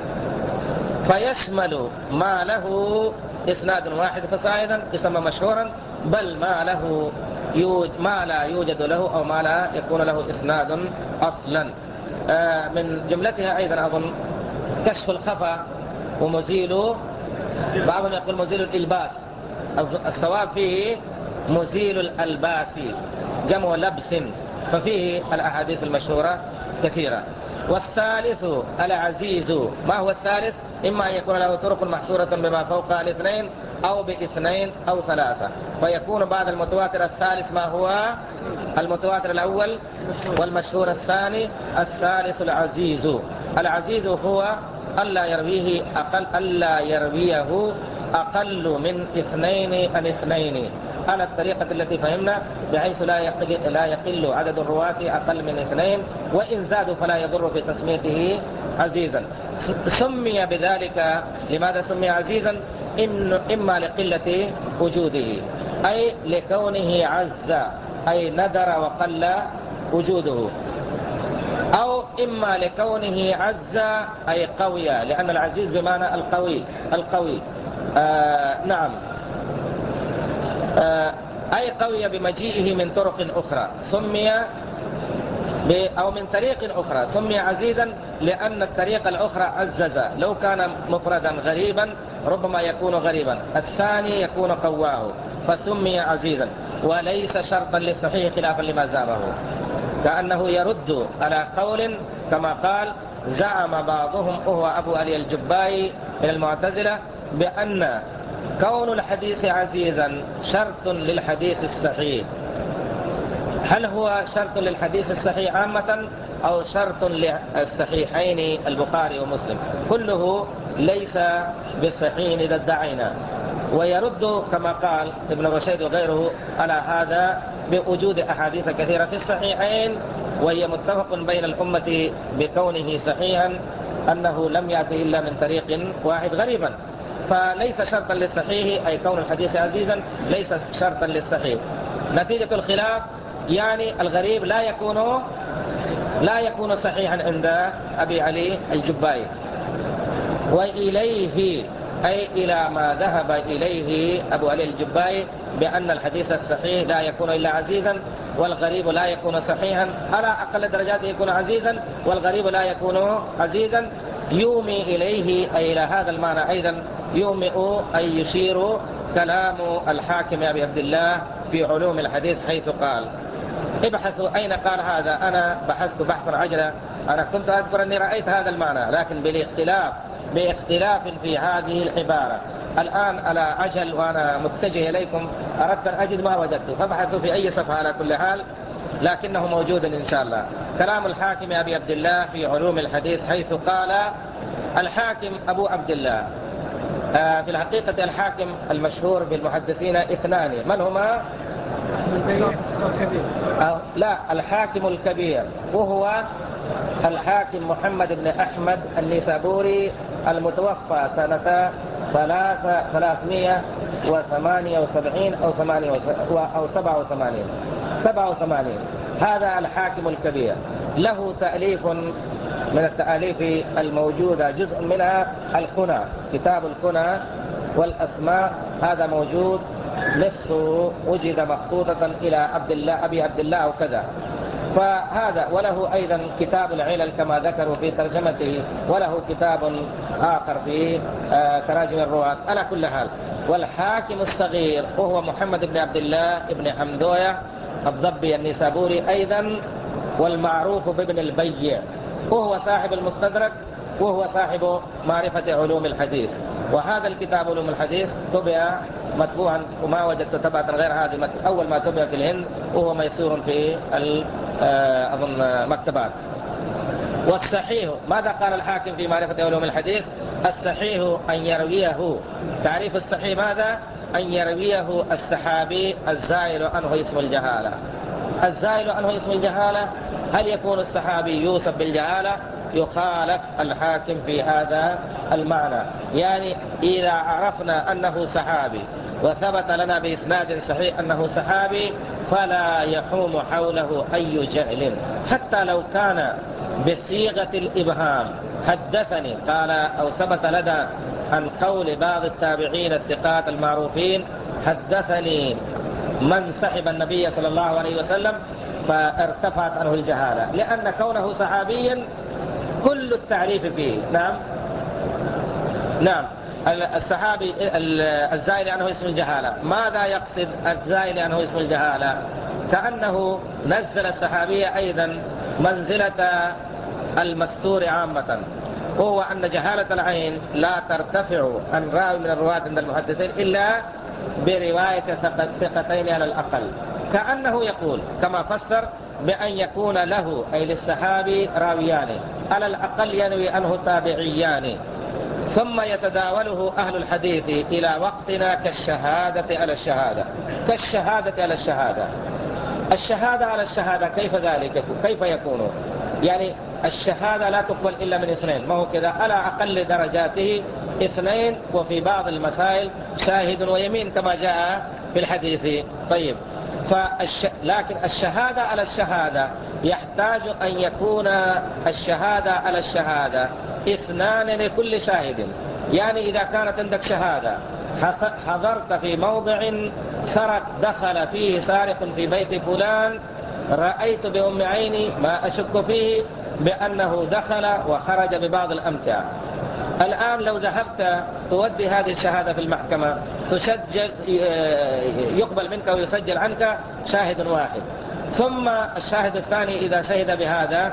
فيشمل ما له إسناد واحد فصاعدا يسمى مشهورا، بل ما له يوجد ما لا يوجد له أو ما لا يكون له إسناد أصلا. آه من جملتها أيضا أظن كشف الخفا ومزيل، بعضهم يقول مزيل الإلباس، الصواب فيه مزيل الألباس جمع لبس، ففيه الأحاديث المشهورة كثيرة. والثالث العزيز، ما هو الثالث؟ إما أن يكون له طرق محصورة بما فوق الاثنين أو باثنين أو ثلاثة، فيكون بعد المتواتر الثالث ما هو المتواتر الأول والمشهور الثاني، الثالث العزيز. العزيز هو ألا يرويه أقل ألا يرويه أقل من اثنين عن اثنين على الطريقة التي فهمنا، بحيث لا يقل, لا يقل عدد الرواة أقل من اثنين، وإن زادوا فلا يضر في تسميته عزيزا. سمي بذلك، لماذا سمي عزيزا؟ إن إما لقلة وجوده أي لكونه عز أي ندر وقل وجوده، أو إما لكونه عز أي قوي، لأن العزيز بمعنى القوي القوي آه نعم آه أي قوي بمجيئه من طرق أخرى، سمي أو من طريق أخرى سمي عزيزا لأن الطريق الأخرى عزز، لو كان مفردا غريبا ربما يكون غريبا، الثاني يكون قواه فسمي عزيزا. وليس شرطا للصحيح خلافا لما زعمه، كأنه يرد على قول كما قال زعم بعضهم وهو أبو علي الجبائي من المعتزلة بأن كون الحديث عزيزا شرط للحديث الصحيح. هل هو شرط للحديث الصحيح عامة أو شرط للصحيحين البخاري ومسلم؟ كله ليس بصحيح إذا ادعينا. ويرد كما قال ابن رشيد وغيره على هذا بوجود أحاديث كثيرة في الصحيحين وهي متفق بين الأمة بكونه صحيحا، أنه لم يأتي إلا من طريق واحد غريبا، فليس شرطا للصحيح أي كون الحديث عزيزا ليس شرطا للصحيح. نتيجة الخلاف يعني الغريب لا يكون لا يكون صحيحا عند أبي علي الجبائي. وإليه أي إلى ما ذهب إليه أبو علي الجبائي بأن الحديث الصحيح لا يكون إلا عزيزا والغريب لا يكون صحيحا، على أقل درجات يكون عزيزا والغريب لا يكون عزيزا، يومي إليه أي إلى هذا المعنى أيضا يومئ أي يشير كلام الحاكم أبي عبد الله في علوم الحديث، حيث قال ابحثوا أين قال هذا. أنا بحثت بحثا عجلا، أنا كنت أذكر أني رأيت هذا المعنى، لكن بالاختلاف باختلاف في هذه العبارة. الآن على عجل وأنا متجه إليكم أردت أن أجد ما وجدته، فابحثوا في أي صفحة على كل حال، لكنه موجود إن شاء الله. كلام الحاكم أبي عبد الله في علوم الحديث، حيث قال الحاكم أبو عبد الله. آه في الحقيقة الحاكم المشهور بالمحدثين اثنان، من هما؟ آه لا، الحاكم الكبير وهو الحاكم محمد بن أحمد النيسابوري المتوفى سنة ثلاثمائة وثمانية وسبعين أو ثمانية أو سبعة وثمانين سبعة وثمانين. هذا الحاكم الكبير له تأليف من التأليف الموجودة، جزء منها الكنى، كتاب الكنى والأسماء، هذا موجود نصفه وجد مخطوطة إلى عبد الله أبي عبد الله وكذا. فهذا وله أيضا كتاب العلل كما ذكروا في ترجمته، وله كتاب آخر في تراجم الرواة على كل حال. والحاكم الصغير وهو محمد بن عبد الله بن حمدوية الضبي النيسابوري أيضا، والمعروف بابن البيع، وهو صاحب المستدرك وهو صاحب معرفة علوم الحديث. وهذا الكتاب علوم الحديث طبع مطبوعا، وما وجدت طبعة غير هذه، أول ما طبع في الهند، وهو ميسور في أظن مكتبات. والصحيح ماذا قال الحاكم في معرفة علوم الحديث؟ الصحيح أن يرويه، تعريف الصحيح ماذا؟ أن يرويه الصحابي الزائل عنه اسم الجهالة. الزائل عنه اسم الجهالة، هل يكون الصحابي يوصف بالجهالة؟ يخالف الحاكم في هذا المعنى. يعني إذا عرفنا أنه صحابي وثبت لنا بإسناد صحيح أنه صحابي، فلا يحوم حوله أي جهل، حتى لو كان بصيغة الإبهام حدثني قال أو ثبت لنا عن قول بعض التابعين الثقات المعروفين حدثني من صحب النبي صلى الله عليه وسلم، فارتفعت عنه الجهالة، لأن كونه صحابيا كل التعريف فيه. نعم نعم الصحابي الزائل عنه اسم الجهالة، ماذا يقصد الزائل عنه اسم الجهالة؟ كأنه نزل الصحابية أيضا منزلة المستور عامة، وهو أن جهالة العين لا ترتفع عن راوي من الرواة عند المحدثين إلا برواية ثقتين على الأقل. كأنه يقول كما فسر بأن يكون له أي للصحابي راويان على الأقل ينوي عنه تابعيان، ثم يتداوله أهل الحديث إلى وقتنا كالشهادة على الشهادة، كالشهادة على الشهادة. الشهادة على الشهادة كيف ذلك؟ كيف يكون؟ يعني الشهادة لا تقبل إلا من اثنين، ما هو كذا؟ على أقل درجاته اثنين، وفي بعض المسائل شاهد ويمين كما جاء في الحديث. طيب فالش... لكن الشهادة على الشهادة يحتاج أن يكون الشهادة على الشهادة اثنان لكل شاهد. يعني إذا كانت عندك شهادة حضرت في موضع سرق دخل فيه سارق في بيت فلان، رأيت بأم عيني ما أشك فيه بأنه دخل وخرج ببعض الأمتعة، الآن لو ذهبت تودي هذه الشهادة في المحكمة تسجل، يقبل منك ويسجل عنك شاهد واحد، ثم الشاهد الثاني إذا شهد بهذا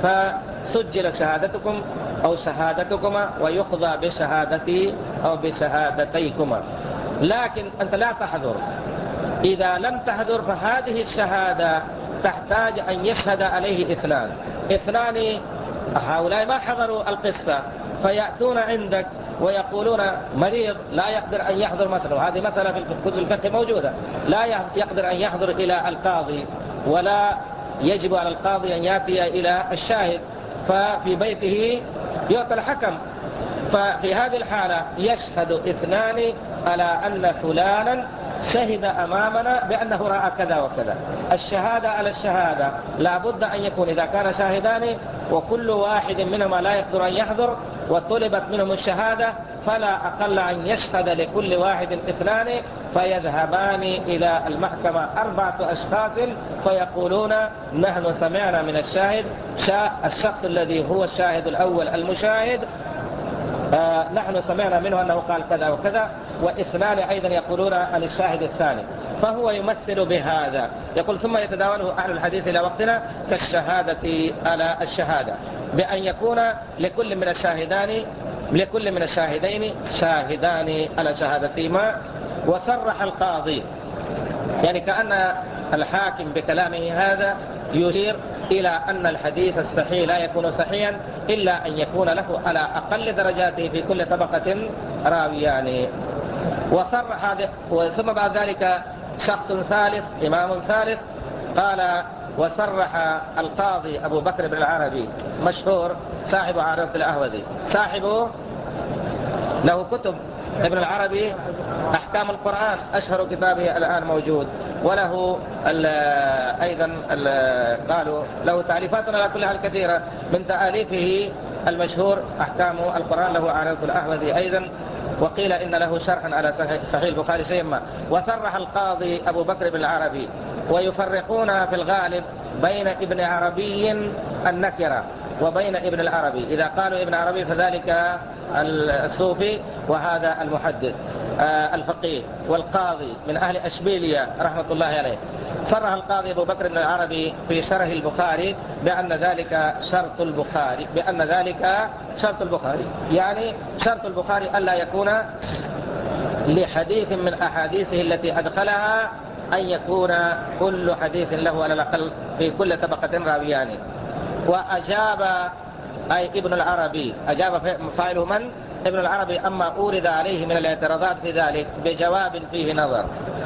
فسجل شهادتكم أو شهادتكما ويقضى بشهادتي أو بشهادتيكما. لكن أنت لا تحضر، إذا لم تحضر فهذه الشهادة تحتاج أن يشهد عليه اثنان اثنان هؤلاء ما حضروا القصة، فيأتون عندك ويقولون مريض لا يقدر أن يحضر مثلا، وهذه مسألة في كتب الفقه موجودة، لا يقدر أن يحضر إلى القاضي، ولا يجب على القاضي أن يأتي إلى الشاهد، ففي بيته يعطى الحكم. ففي هذه الحالة يشهد اثنان على أن فلانا شهد أمامنا بأنه رأى كذا وكذا، الشهادة على الشهادة لا بد أن يكون إذا كان شاهدان وكل واحد منهما لا يقدر أن يحضر وطلبت منهم الشهادة فلا أقل أن يشهد لكل واحد اثنان فيذهبان إلى المحكمة أربعة أشخاص فيقولون نحن سمعنا من الشاهد الشخص الذي هو الشاهد الأول المشاهد آه نحن سمعنا منه أنه قال كذا وكذا، واثنان أيضا يقولون عن الشاهد الثاني، فهو يمثل بهذا. يقول ثم يتداوله أهل الحديث إلى وقتنا كالشهادة على الشهادة، بأن يكون لكل من الشاهدان لكل من الشاهدين شاهدان على شهادتهما. وصرح القاضي، يعني كأن الحاكم بكلامه هذا يشير إلى أن الحديث الصحيح لا يكون صحيحا إلا أن يكون له على أقل درجاته في كل طبقة راويان. وصرح هذا، ثم بعد ذلك شخص ثالث إمام ثالث قال وصرح القاضي أبو بكر بن العربي مشهور صاحب عارضة الأهوذي، صاحبه له كتب ابن العربي أحكام القرآن أشهر كتابه الآن موجود، وله ال أيضا ال قالوا له تعريفات على كلها الكثيرة. من تأليفه المشهور أحكام القرآن له عارضة الأهوذي أيضا، وقيل إن له شرحا على صحيح البخاري شيئا ما. وصرح القاضي أبو بكر بن العربي، ويفرقون في الغالب بين ابن عربي النكرة وبين ابن العربي، إذا قالوا ابن عربي فذلك الصوفي وهذا المحدث الفقيه والقاضي من أهل أشبيلية رحمة الله عليه. صرح القاضي أبو بكر بن العربي في شرح البخاري بأن ذلك شرط البخاري بأن ذلك شرط البخاري يعني شرط البخاري ألا يكون لحديث من أحاديثه التي أدخلها أن يكون كل حديث له على الأقل في كل طبقة راويان. وأجاب أي ابن العربي، أجاب فاعله من؟ ابن العربي أما أورد عليه من الاعتراضات في ذلك بجواب فيه نظر.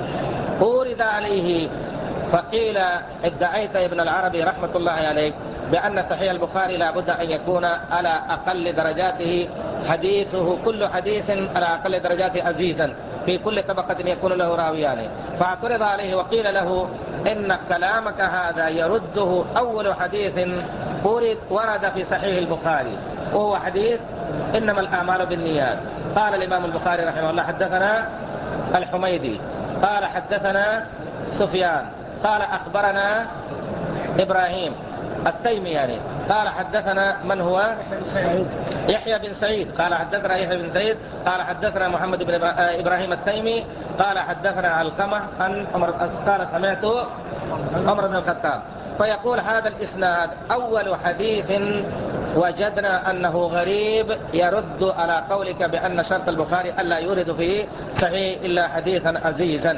أورد عليه فقيل ادعيت ابن العربي رحمة الله عليه بأن صحيح البخاري لا بد أن يكون على أقل درجاته حديثه كل حديث على أقل درجاته عزيزا في كل طبقة يكون له راويان. فاعترض عليه وقيل له إن كلامك هذا يرده أول حديث ورد في صحيح البخاري وهو حديث إنما الأعمال بالنيات. قال الإمام البخاري رحمه الله حدثنا الحميدي قال حدثنا سفيان قال أخبرنا إبراهيم التيمي يعني قال حدثنا من هو يحيى بن سعيد قال حدثنا يحيى بن سعيد قال حدثنا محمد بن إبراهيم التيمي قال حدثنا علقمة عن عمر قال سمعت عمر بن الخطاب. فيقول هذا الإسناد أول حديث وجدنا أنه غريب يرد على قولك بأن شرط البخاري ألا يورد فيه صحيح إلا حديثا عزيزا.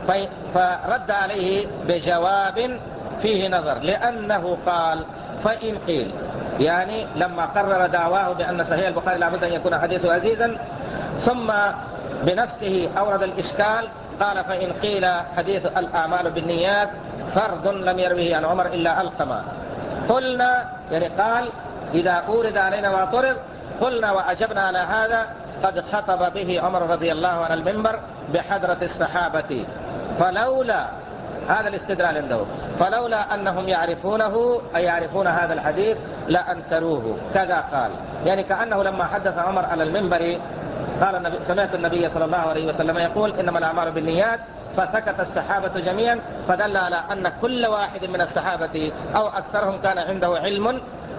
فرد عليه بجواب فيه نظر، لأنه قال فإن قيل، يعني لما قرر دعواه بأن صحيح البخاري لابد أن يكون حديثه عزيزا ثم بنفسه أورد الإشكال قال فإن قيل حديث الأعمال بالنيات فرد لم يروه عن عمر إلا علقمة قلنا، يعني قال إذا أورد علينا واعترض قلنا وأجبنا على هذا قد خطب به عمر رضي الله عنه المنبر بحضرة الصحابة، فلولا هذا الاستدلال عنده فلولا أنهم يعرفونه أي يعرفون هذا الحديث لأنكروه كذا قال. يعني كأنه لما حدث عمر على المنبر قال النبي سمعت النبي صلى الله عليه وسلم يقول إنما الأعمال بالنيات، فسكت الصحابة جميعا، فدل على أن كل واحد من الصحابة أو أكثرهم كان عنده علم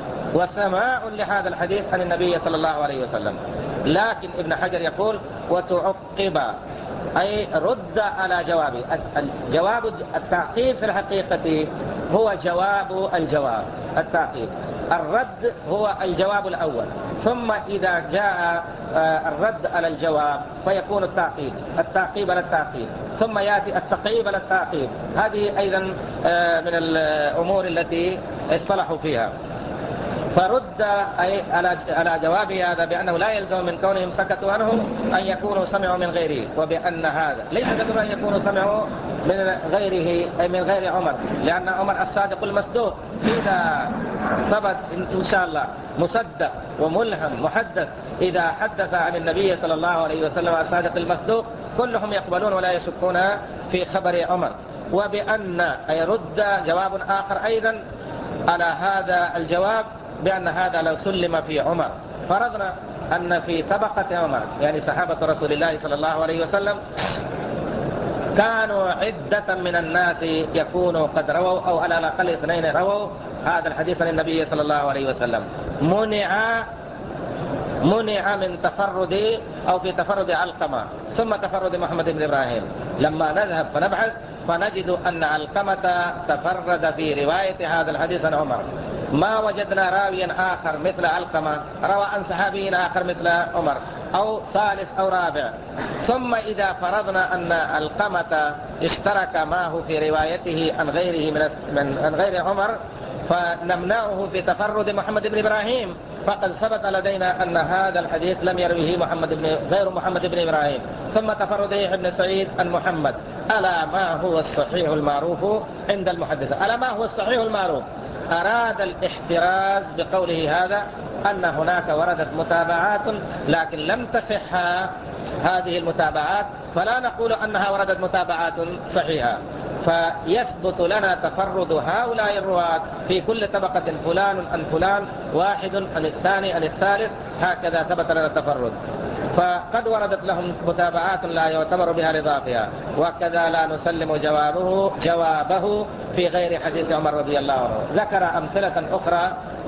وسماع لهذا الحديث عن النبي صلى الله عليه وسلم. لكن ابن حجر يقول وتعقب أي رد على جوابه. الجواب التعقيب في الحقيقة هو جواب الجواب، التعقيب الرد هو الجواب الأول، ثم إذا جاء الرد على الجواب فيكون التعقيب التعقيب على التعقيب، ثم يأتي التقييب على التعقيب. هذه أيضا من الأمور التي اصطلحوا فيها. فرد أي على جوابه هذا بأنه لا يلزم من كونهم سكتوا عنه أن يكونوا سمعوا من غيره، وبأن هذا ليس كثيرا أن يكونوا سمعوا من غيره أي من غير عمر، لأن عمر الصادق المصدوق إذا ثبت إن شاء الله مصدق وملهم محدث إذا حدث عن النبي صلى الله عليه وسلم الصادق المصدوق كلهم يقبلون ولا يشكون في خبر عمر. وبأن أي رد جواب آخر أيضا على هذا الجواب بأن هذا لو سلم في عمر. فرضنا أن في طبقة عمر يعني صحابة رسول الله صلى الله عليه وسلم كانوا عدة من الناس يكونوا قد رووا أو على الأقل اثنين رووا هذا الحديث عن النبي صلى الله عليه وسلم، منع منع من تفرد أو في تفرد علقمة ثم تفرد محمد بن إبراهيم. لما نذهب فنبحث فنجد أن علقمة تفرد في رواية هذا الحديث عن عمر، ما وجدنا راويا آخر مثل علقمة روى عن صحابي آخر مثل عمر أو ثالث أو رابع. ثم إذا فرضنا أن علقمة اشترك معه في روايته عن غيره من من عن غير عمر فنمنعه في تفرد محمد بن إبراهيم، فقد ثبت لدينا أن هذا الحديث لم يرويه محمد بن غير محمد بن إبراهيم. ثم تفرد يحيى بن سعيد عن محمد. ألا ما هو الصحيح المعروف عند المحدثة؟ ألا ما هو الصحيح المعروف؟ أراد الاحتراز بقوله هذا أن هناك وردت متابعات لكن لم تصح هذه المتابعات، فلا نقول أنها وردت متابعات صحيحة، فيثبت لنا تفرد هؤلاء الرواة في كل طبقة، فلان عن فلان، واحد عن الثاني عن الثالث، هكذا ثبت لنا التفرد. فقد وردت لهم متابعات لا يعتبر بها لضعفها، وكذا لا نسلم جوابه جوابه في غير حديث عمر رضي الله عنه. ذكر أمثلة أخرى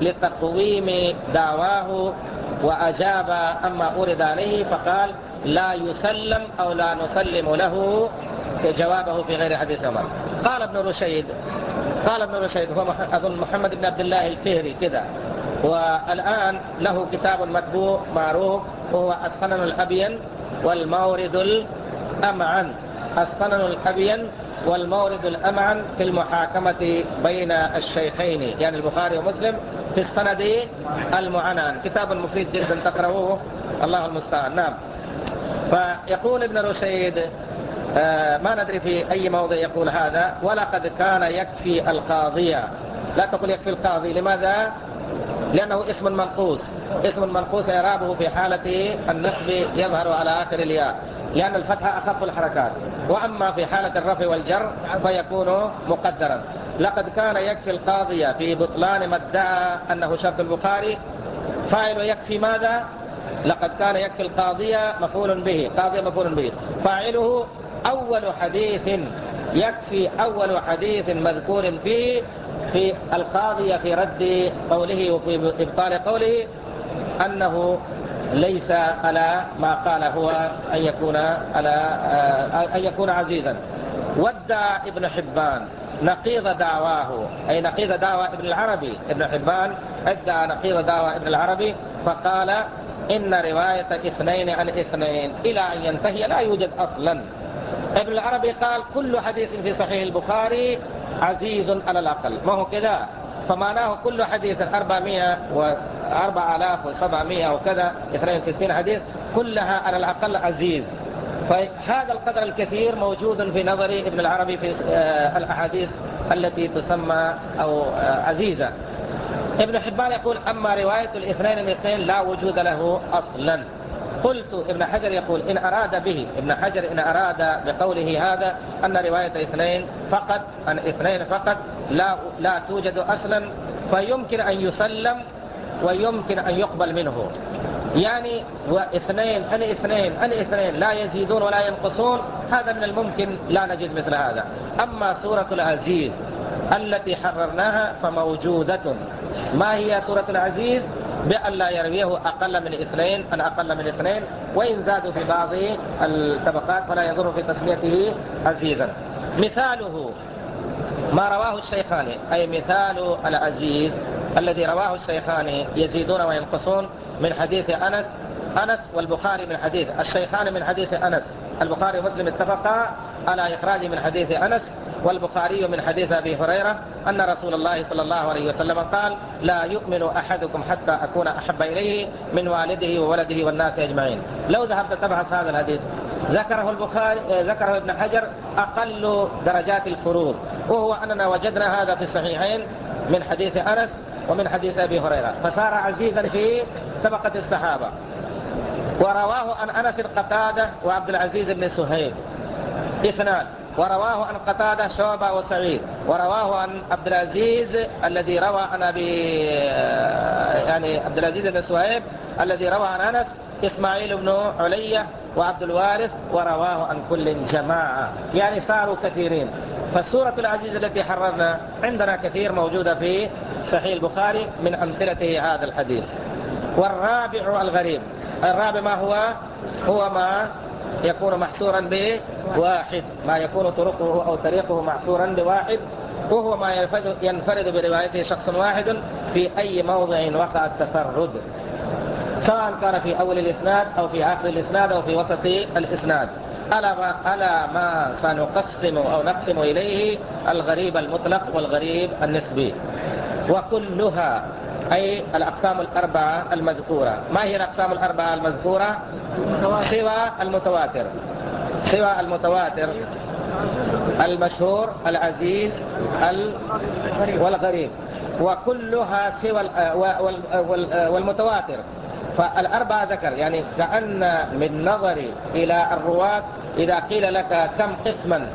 لتقويم دعواه وأجاب أما أورد عليه، فقال لا يسلم أو لا نسلم له جوابه في غير حديث عمر. قال ابن رشيد قال ابن رشيد هو أظن محمد بن عبد الله الفهري كذا، والآن له كتاب مطبوع معروف وهو السنن الأبين والمورد الأمعن. السنن الأبين والمورد الأمعن في المحاكمة بين الشيخين يعني البخاري ومسلم في السند المعنان، كتاب مفيد جدا تقرأوه الله المستعان. نعم. فيقول ابن رشيد آه ما ندري في أي موضع يقول هذا، ولقد كان يكفي القاضية. لا تقول يكفي القاضي، لماذا؟ لأنه اسم منقوص، اسم منقوص إعرابه في حالة النصب يظهر على آخر الياء لأن الفتحة أخف الحركات، وأما في حالة الرفع والجر فيكون مقدرا. لقد كان يكفي القاضية في بطلان ما ادعى أنه شرط البخاري. فاعل يكفي ماذا؟ لقد كان يكفي القاضية مفعول به، قاضية مفعول به، فاعله أول حديث يكفي أول حديث مذكور فيه في القاضية في رد قوله وفي إبطال قوله أنه ليس على ما قال هو أن يكون على أن يكون عزيزا. ودع ابن حبان نقيض دعواه، أي نقيض دعوى ابن العربي. ابن حبان ادعى نقيض دعوى ابن العربي فقال إن رواية اثنين عن اثنين إلى أن ينتهي لا يوجد أصلا. ابن العربي قال كل حديث في صحيح البخاري عزيز على الأقل، ما هو كذا؟ فمعناه كل حديث أربعمائة وأربعة آلاف وسبعمائة وكذا اثنين وستين حديث كلها على الأقل عزيز. فهذا القدر الكثير موجود في نظر ابن العربي في الأحاديث التي تسمى أو عزيزة. ابن حبان يقول أما رواية الاثنين الاثنين لا وجود له أصلا. قلت ابن حجر يقول إن أراد به ابن حجر إن أراد بقوله هذا أن رواية اثنين فقط عن اثنين فقط لا, لا توجد أصلا، فيمكن أن يسلم ويمكن أن يقبل منه. يعني واثنين عن اثنين عن اثنين لا يزيدون ولا ينقصون، هذا من الممكن لا نجد مثل هذا. أما سورة العزيز التي حررناها فموجودة. ما هي سورة العزيز؟ بأن لا يرويه أقل من اثنين عن أقل من اثنين، وإن زادوا في بعض الطبقات فلا يضر في تسميته عزيزا. مثاله ما رواه الشيخان، أي مثال العزيز الذي رواه الشيخان يزيدون وينقصون من حديث أنس. أنس والبخاري من حديث الشيخان من حديث أنس. البخاري ومسلم اتفقا على إخراج من حديث أنس، والبخاري من حديث أبي هريرة أن رسول الله صلى الله عليه وسلم قال لا يؤمن أحدكم حتى أكون أحب إليه من والده وولده والناس أجمعين. لو ذهبت تبحث هذا الحديث ذكره البخاري ذكره ابن حجر أقل درجات الفروض، وهو أننا وجدنا هذا في الصحيحين من حديث أنس ومن حديث أبي هريرة، فصار عزيزا في طبقة الصحابة. ورواه عن أنس قتادة وعبد العزيز بن سهيل اثنان، ورواه عن قتادة شعبة وسعيد، ورواه عن عبد العزيز الذي روى عن أبي يعني عبد العزيز بن سهيب الذي روى عن أنس إسماعيل بن علية وعبد الوارث، ورواه عن كل جماعة، يعني صاروا كثيرين. فالسورة العزيز التي حررنا عندنا كثير موجودة في صحيح البخاري من أمثلته هذا الحديث. والرابع الغريب. الرابع ما هو؟ هو ما يكون محصورا بواحد، ما يكون طرقه أو طريقه محصورا بواحد، وهو ما ينفرد بروايته شخص واحد في أي موضع وقع التفرد، سواء كان في أول الإسناد أو في آخر الإسناد أو في وسط الإسناد. ألا ما, ألا ما سنقسم أو نقسم إليه الغريب المطلق والغريب النسبي، وكلها أي الأقسام الأربعة المذكورة. ما هي الأقسام الأربعة المذكورة؟ سوى المتواتر، سوى المتواتر المشهور العزيز والغريب، وكلها سوى والمتواتر. فالأربعة ذكر، يعني كأن من نظر إلى الرواة إذا قيل لك كم قسما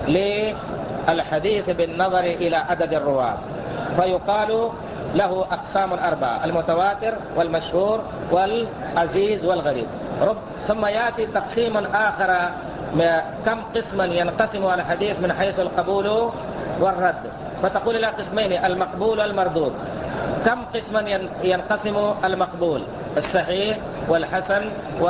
للحديث بالنظر إلى عدد الرواة، فيقال له أقسام أربعة: المتواتر والمشهور والعزيز والغريب. رب ثم يأتي تقسيم آخر: كم قسما ينقسم على الحديث من حيث القبول والرد، فتقول إلى قسمين: المقبول والمردود. كم قسما ينقسم المقبول؟ الصحيح والحسن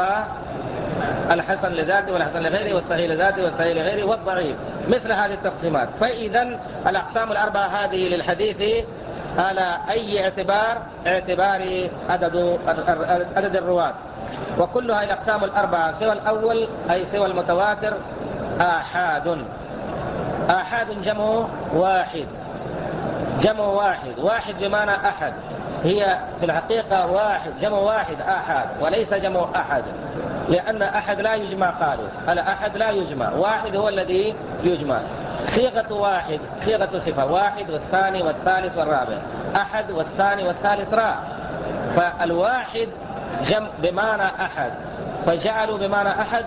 والحسن لذاته والحسن لغيره، والصحيح لذاته والصحيح لغيره، والضعيف. مثل هذه التقسيمات. فإذا الأقسام الأربعة هذه للحديث على أي اعتبار؟ اعتبار عدد عدد الرواة. وكلها الأقسام الأربعة سوى الأول أي سوى المتواتر آحاد. آحاد جمع واحد، جمع واحد، واحد بمعنى أحد. هي في الحقيقة واحد، جمع واحد آحاد، وليس جمع أحد، لأن أحد لا يجمع. قالوا الأحد لا يجمع، واحد هو الذي يجمع. صيغة واحد صيغة صفة، واحد والثاني والثالث والرابع، أحد والثاني والثالث راء. فالواحد جمع بمعنى أحد، فجعلوا بمعنى أحد،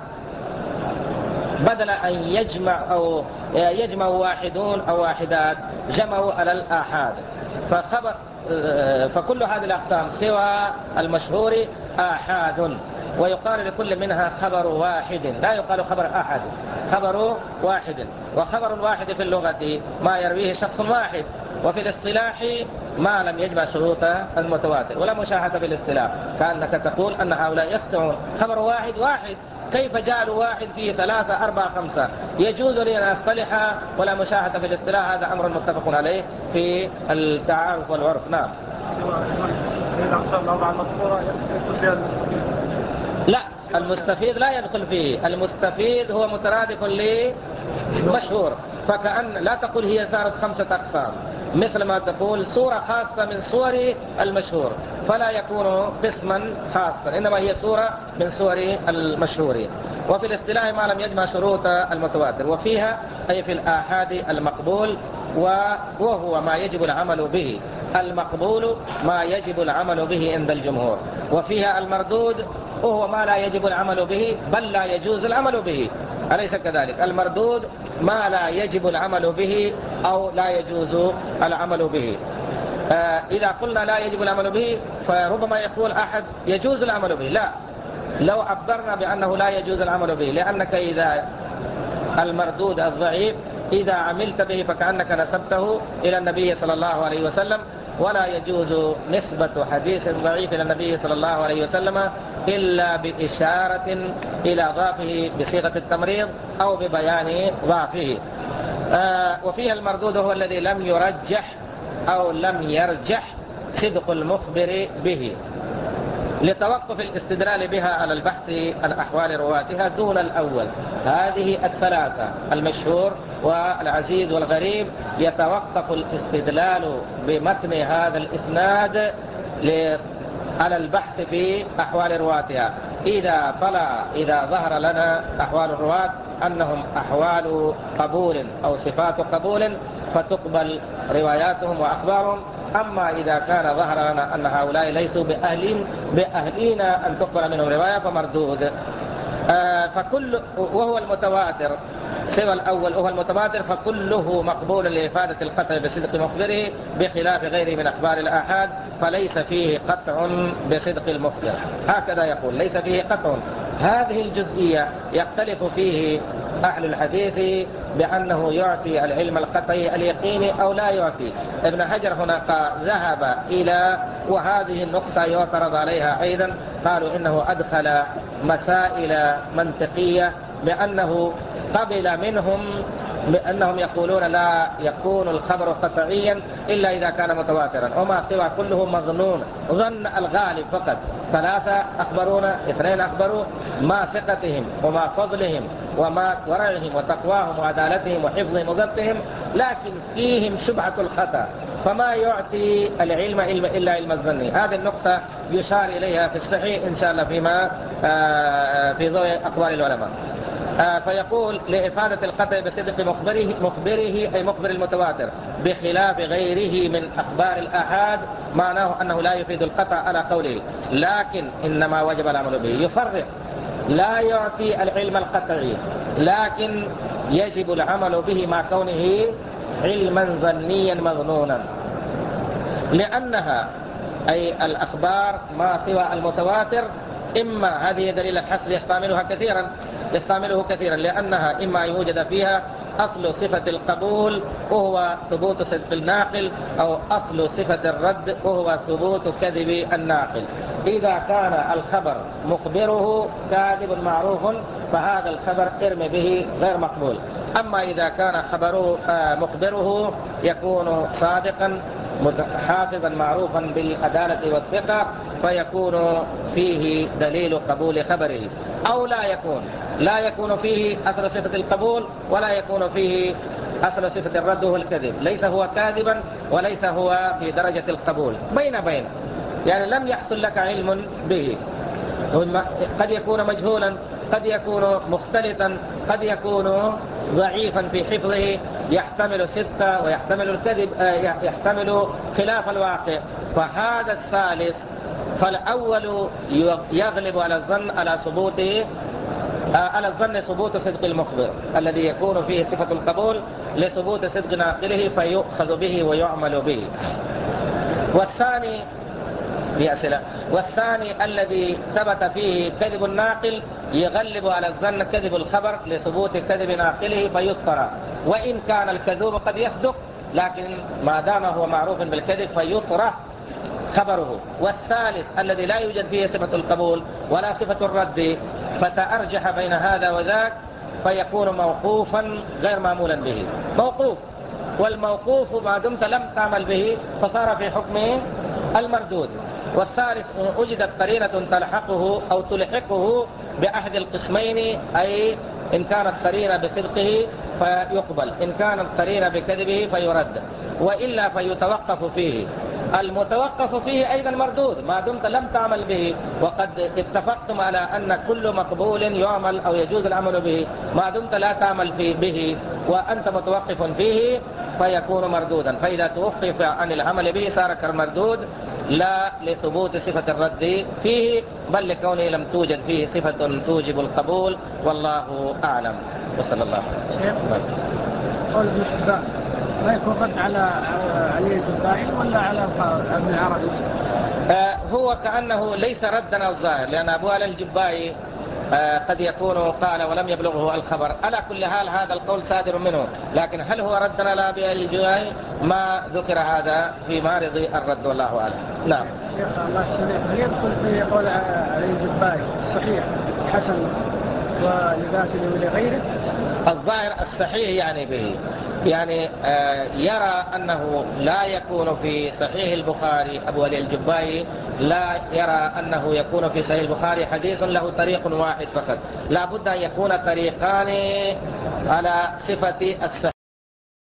فبدل أن يجمع أو يجمع واحدون أو واحدات جمعوا على الآحاد. فخبر فكل هذه الأقسام سوى المشهور آحاد، ويقال لكل منها خبر واحد، لا يقال خبر أحد، خبر واحد. وخبر الواحد في اللغة ما يرويه شخص واحد، وفي الاصطلاح ما لم يجمع شروط المتواتر. ولا مشاهدة في الاصطلاح، كأنك تقول أن هؤلاء يخطئون، خبر واحد واحد، كيف جعلوا واحد فيه ثلاثة أربعة خمسة؟ يجوز لي أن أصطلح ولا مشاهدة في الاصطلاح، هذا أمر متفق عليه في التعارف والعرف. نعم. لا، المستفيد لا يدخل فيه. المستفيد هو مترادف لمشهور، فكأن لا تقول هي صارت خمسة أقسام، مثل ما تقول صورة خاصة من صور المشهور، فلا يكون قسما خاصا، إنما هي صورة من صور المشهور. وفي الاصطلاح ما لم يجمع شروط المتواتر، وفيها أي في الآحاد المقبول، وهو ما يجب العمل به. المقبول ما يجب العمل به عند الجمهور. وفيها المردود، وهو ما لا يجب العمل به بل لا يجوز العمل به، أليس كذلك؟ المردود ما لا يجب العمل به أو لا يجوز العمل به. آه إذا قلنا لا يجب العمل به فربما يقول أحد يجوز العمل به. لا، لو عبرنا بأنه لا يجوز العمل به، لأنك إذا المردود الضعيف إذا عملت به فكأنك نسبته إلى النبي صلى الله عليه وسلم، ولا يجوز نسبة حديث ضعيف إلى النبي صلى الله عليه وسلم إلا بإشارة إلى ضعفه بصيغة التمريض أو ببيان ضعفه. آه وفيها المردود هو الذي لم يرجح أو لم يرجح صدق المخبر به، لتوقف الاستدلال بها على البحث عن أحوال رواتها دون الأول. هذه الثلاثة المشهور والعزيز والغريب يتوقف الاستدلال بمتن هذا الإسناد على البحث في أحوال رواتها. إذا طلع إذا ظهر لنا أحوال الرواة أنهم أحوال قبول أو صفات قبول فتقبل رواياتهم وأخبارهم. أما إذا كان ظهر لنا أن هؤلاء ليسوا بأهلين بأهلين أن تقبل منهم رواية فمردود. آه فكل وهو المتواتر سوى الأول وهو المتواتر فكله مقبول لإفادة القطع بصدق مخبره بخلاف غيره من أخبار الآحاد فليس فيه قطع بصدق المخبر. هكذا يقول ليس فيه قطع. هذه الجزئية يختلف فيه أهل الحديث بأنه يعطي العلم القطعي اليقيني أو لا يعطي. ابن حجر هنا ذهب إلى وهذه النقطة يعترض عليها أيضا، قالوا إنه أدخل مسائل منطقية بأنه قبل منهم بأنهم يقولون لا يكون الخبر قطعيا إلا إذا كان متواترا وما سوى كله مظنون ظن الغالب فقط. ثلاثة أخبرونا اثنين أخبروا ما ثقتهم وما فضلهم وما ورعهم وتقواهم وعدالتهم وحفظهم وضبطهم لكن فيهم شبهة الخطأ فما يعطي العلم إلا علم الظن. هذه النقطة يشار إليها في الصحيح إن شاء الله فيما في ضوء أقوال العلماء. آه فيقول لإفادة القطع بصدق مخبره, مخبره أي مخبر المتواتر بخلاف غيره من أخبار الآحاد معناه أنه لا يفيد القطع على قوله لكن إنما وجب العمل به. يفرق لا يعطي العلم القطعي لكن يجب العمل به مع كونه علما ظنيا مظنونا لأنها أي الأخبار ما سوى المتواتر إما هذه دليل الحصر يستعملها كثيرا يستعمله كثيرا لأنها إما يوجد فيها أصل صفة القبول وهو ثبوت صدق الناقل أو أصل صفة الرد وهو ثبوت كذب الناقل. إذا كان الخبر مخبره كاذب معروف فهذا الخبر ارمي به غير مقبول. أما إذا كان خبره مخبره يكون صادقا حافظا معروفا بالعدالة والثقة فيكون فيه دليل قبول خبره أو لا يكون لا يكون فيه أصل صفة القبول ولا يكون فيه أصل صفة الرد وهو الكذب. ليس هو كاذبا وليس هو في درجة القبول بين بين يعني لم يحصل لك علم به. قد يكون مجهولا قد يكون مختلطا قد يكون ضعيفا في حفظه يحتمل الصدق ويحتمل الكذب يحتمل خلاف الواقع. فهذا الثالث فالأول يغلب على الظن على ثبوته على الظن ثبوت صدق المخبر الذي يكون فيه صفة القبول لثبوت صدق ناقله فيؤخذ به ويعمل به. والثاني بأسئلة والثاني الذي ثبت فيه كذب الناقل يغلب على الظن كذب الخبر لثبوت كذب ناقله فيضطر وإن كان الكذوب قد يصدق لكن ما دام هو معروف بالكذب فيطرح خبره. والثالث الذي لا يوجد فيه صفة القبول ولا صفة الرد فتأرجح بين هذا وذاك فيكون موقوفا غير معمولا به. موقوف والموقوف ما دمت لم تعمل به فصار في حكمه المردود. والثالث إن وجدت قرينة تلحقه أو تلحقه بأحد القسمين أي إن كانت قرينة بصدقه فيقبل إن كانت قرينة بكذبه فيرد وإلا فيتوقف فيه. المتوقف فيه أيضا مردود ما دمت لم تعمل به وقد اتفقتم على أن كل مقبول يعمل أو يجوز العمل به ما دمت لا تعمل فيه به وأنت متوقف فيه فيكون مردودا. فإذا توقف عن العمل به صار كالمردود لا لثبوت صفة الرد فيه بل لكونه لم توجد فيه صفة توجب القبول والله أعلم. وصلى الله شيخ قول ابن حبان ما يكون رد على علي الجبائي ولا على ابن عربي؟ آه هو كأنه ليس ردنا الظاهر لأن أبو علي الجبائي آه قد يكون قال ولم يبلغه الخبر. على كل حال هذا القول صادر منه لكن هل هو ردنا لا أبي علي الجبائي ما ذكر هذا في معرض الرد والله أعلم. نعم شيخ الله يسلمك هل يدخل في قول علي الجبائي صحيح حسن ولذاته ولغيره؟ الظاهر الصحيح يعني به يعني آه يرى أنه لا يكون في صحيح البخاري أبو علي الجبائي لا يرى أنه يكون في صحيح البخاري حديث له طريق واحد فقط لا بد أن يكون طريقان على صفة الصحيح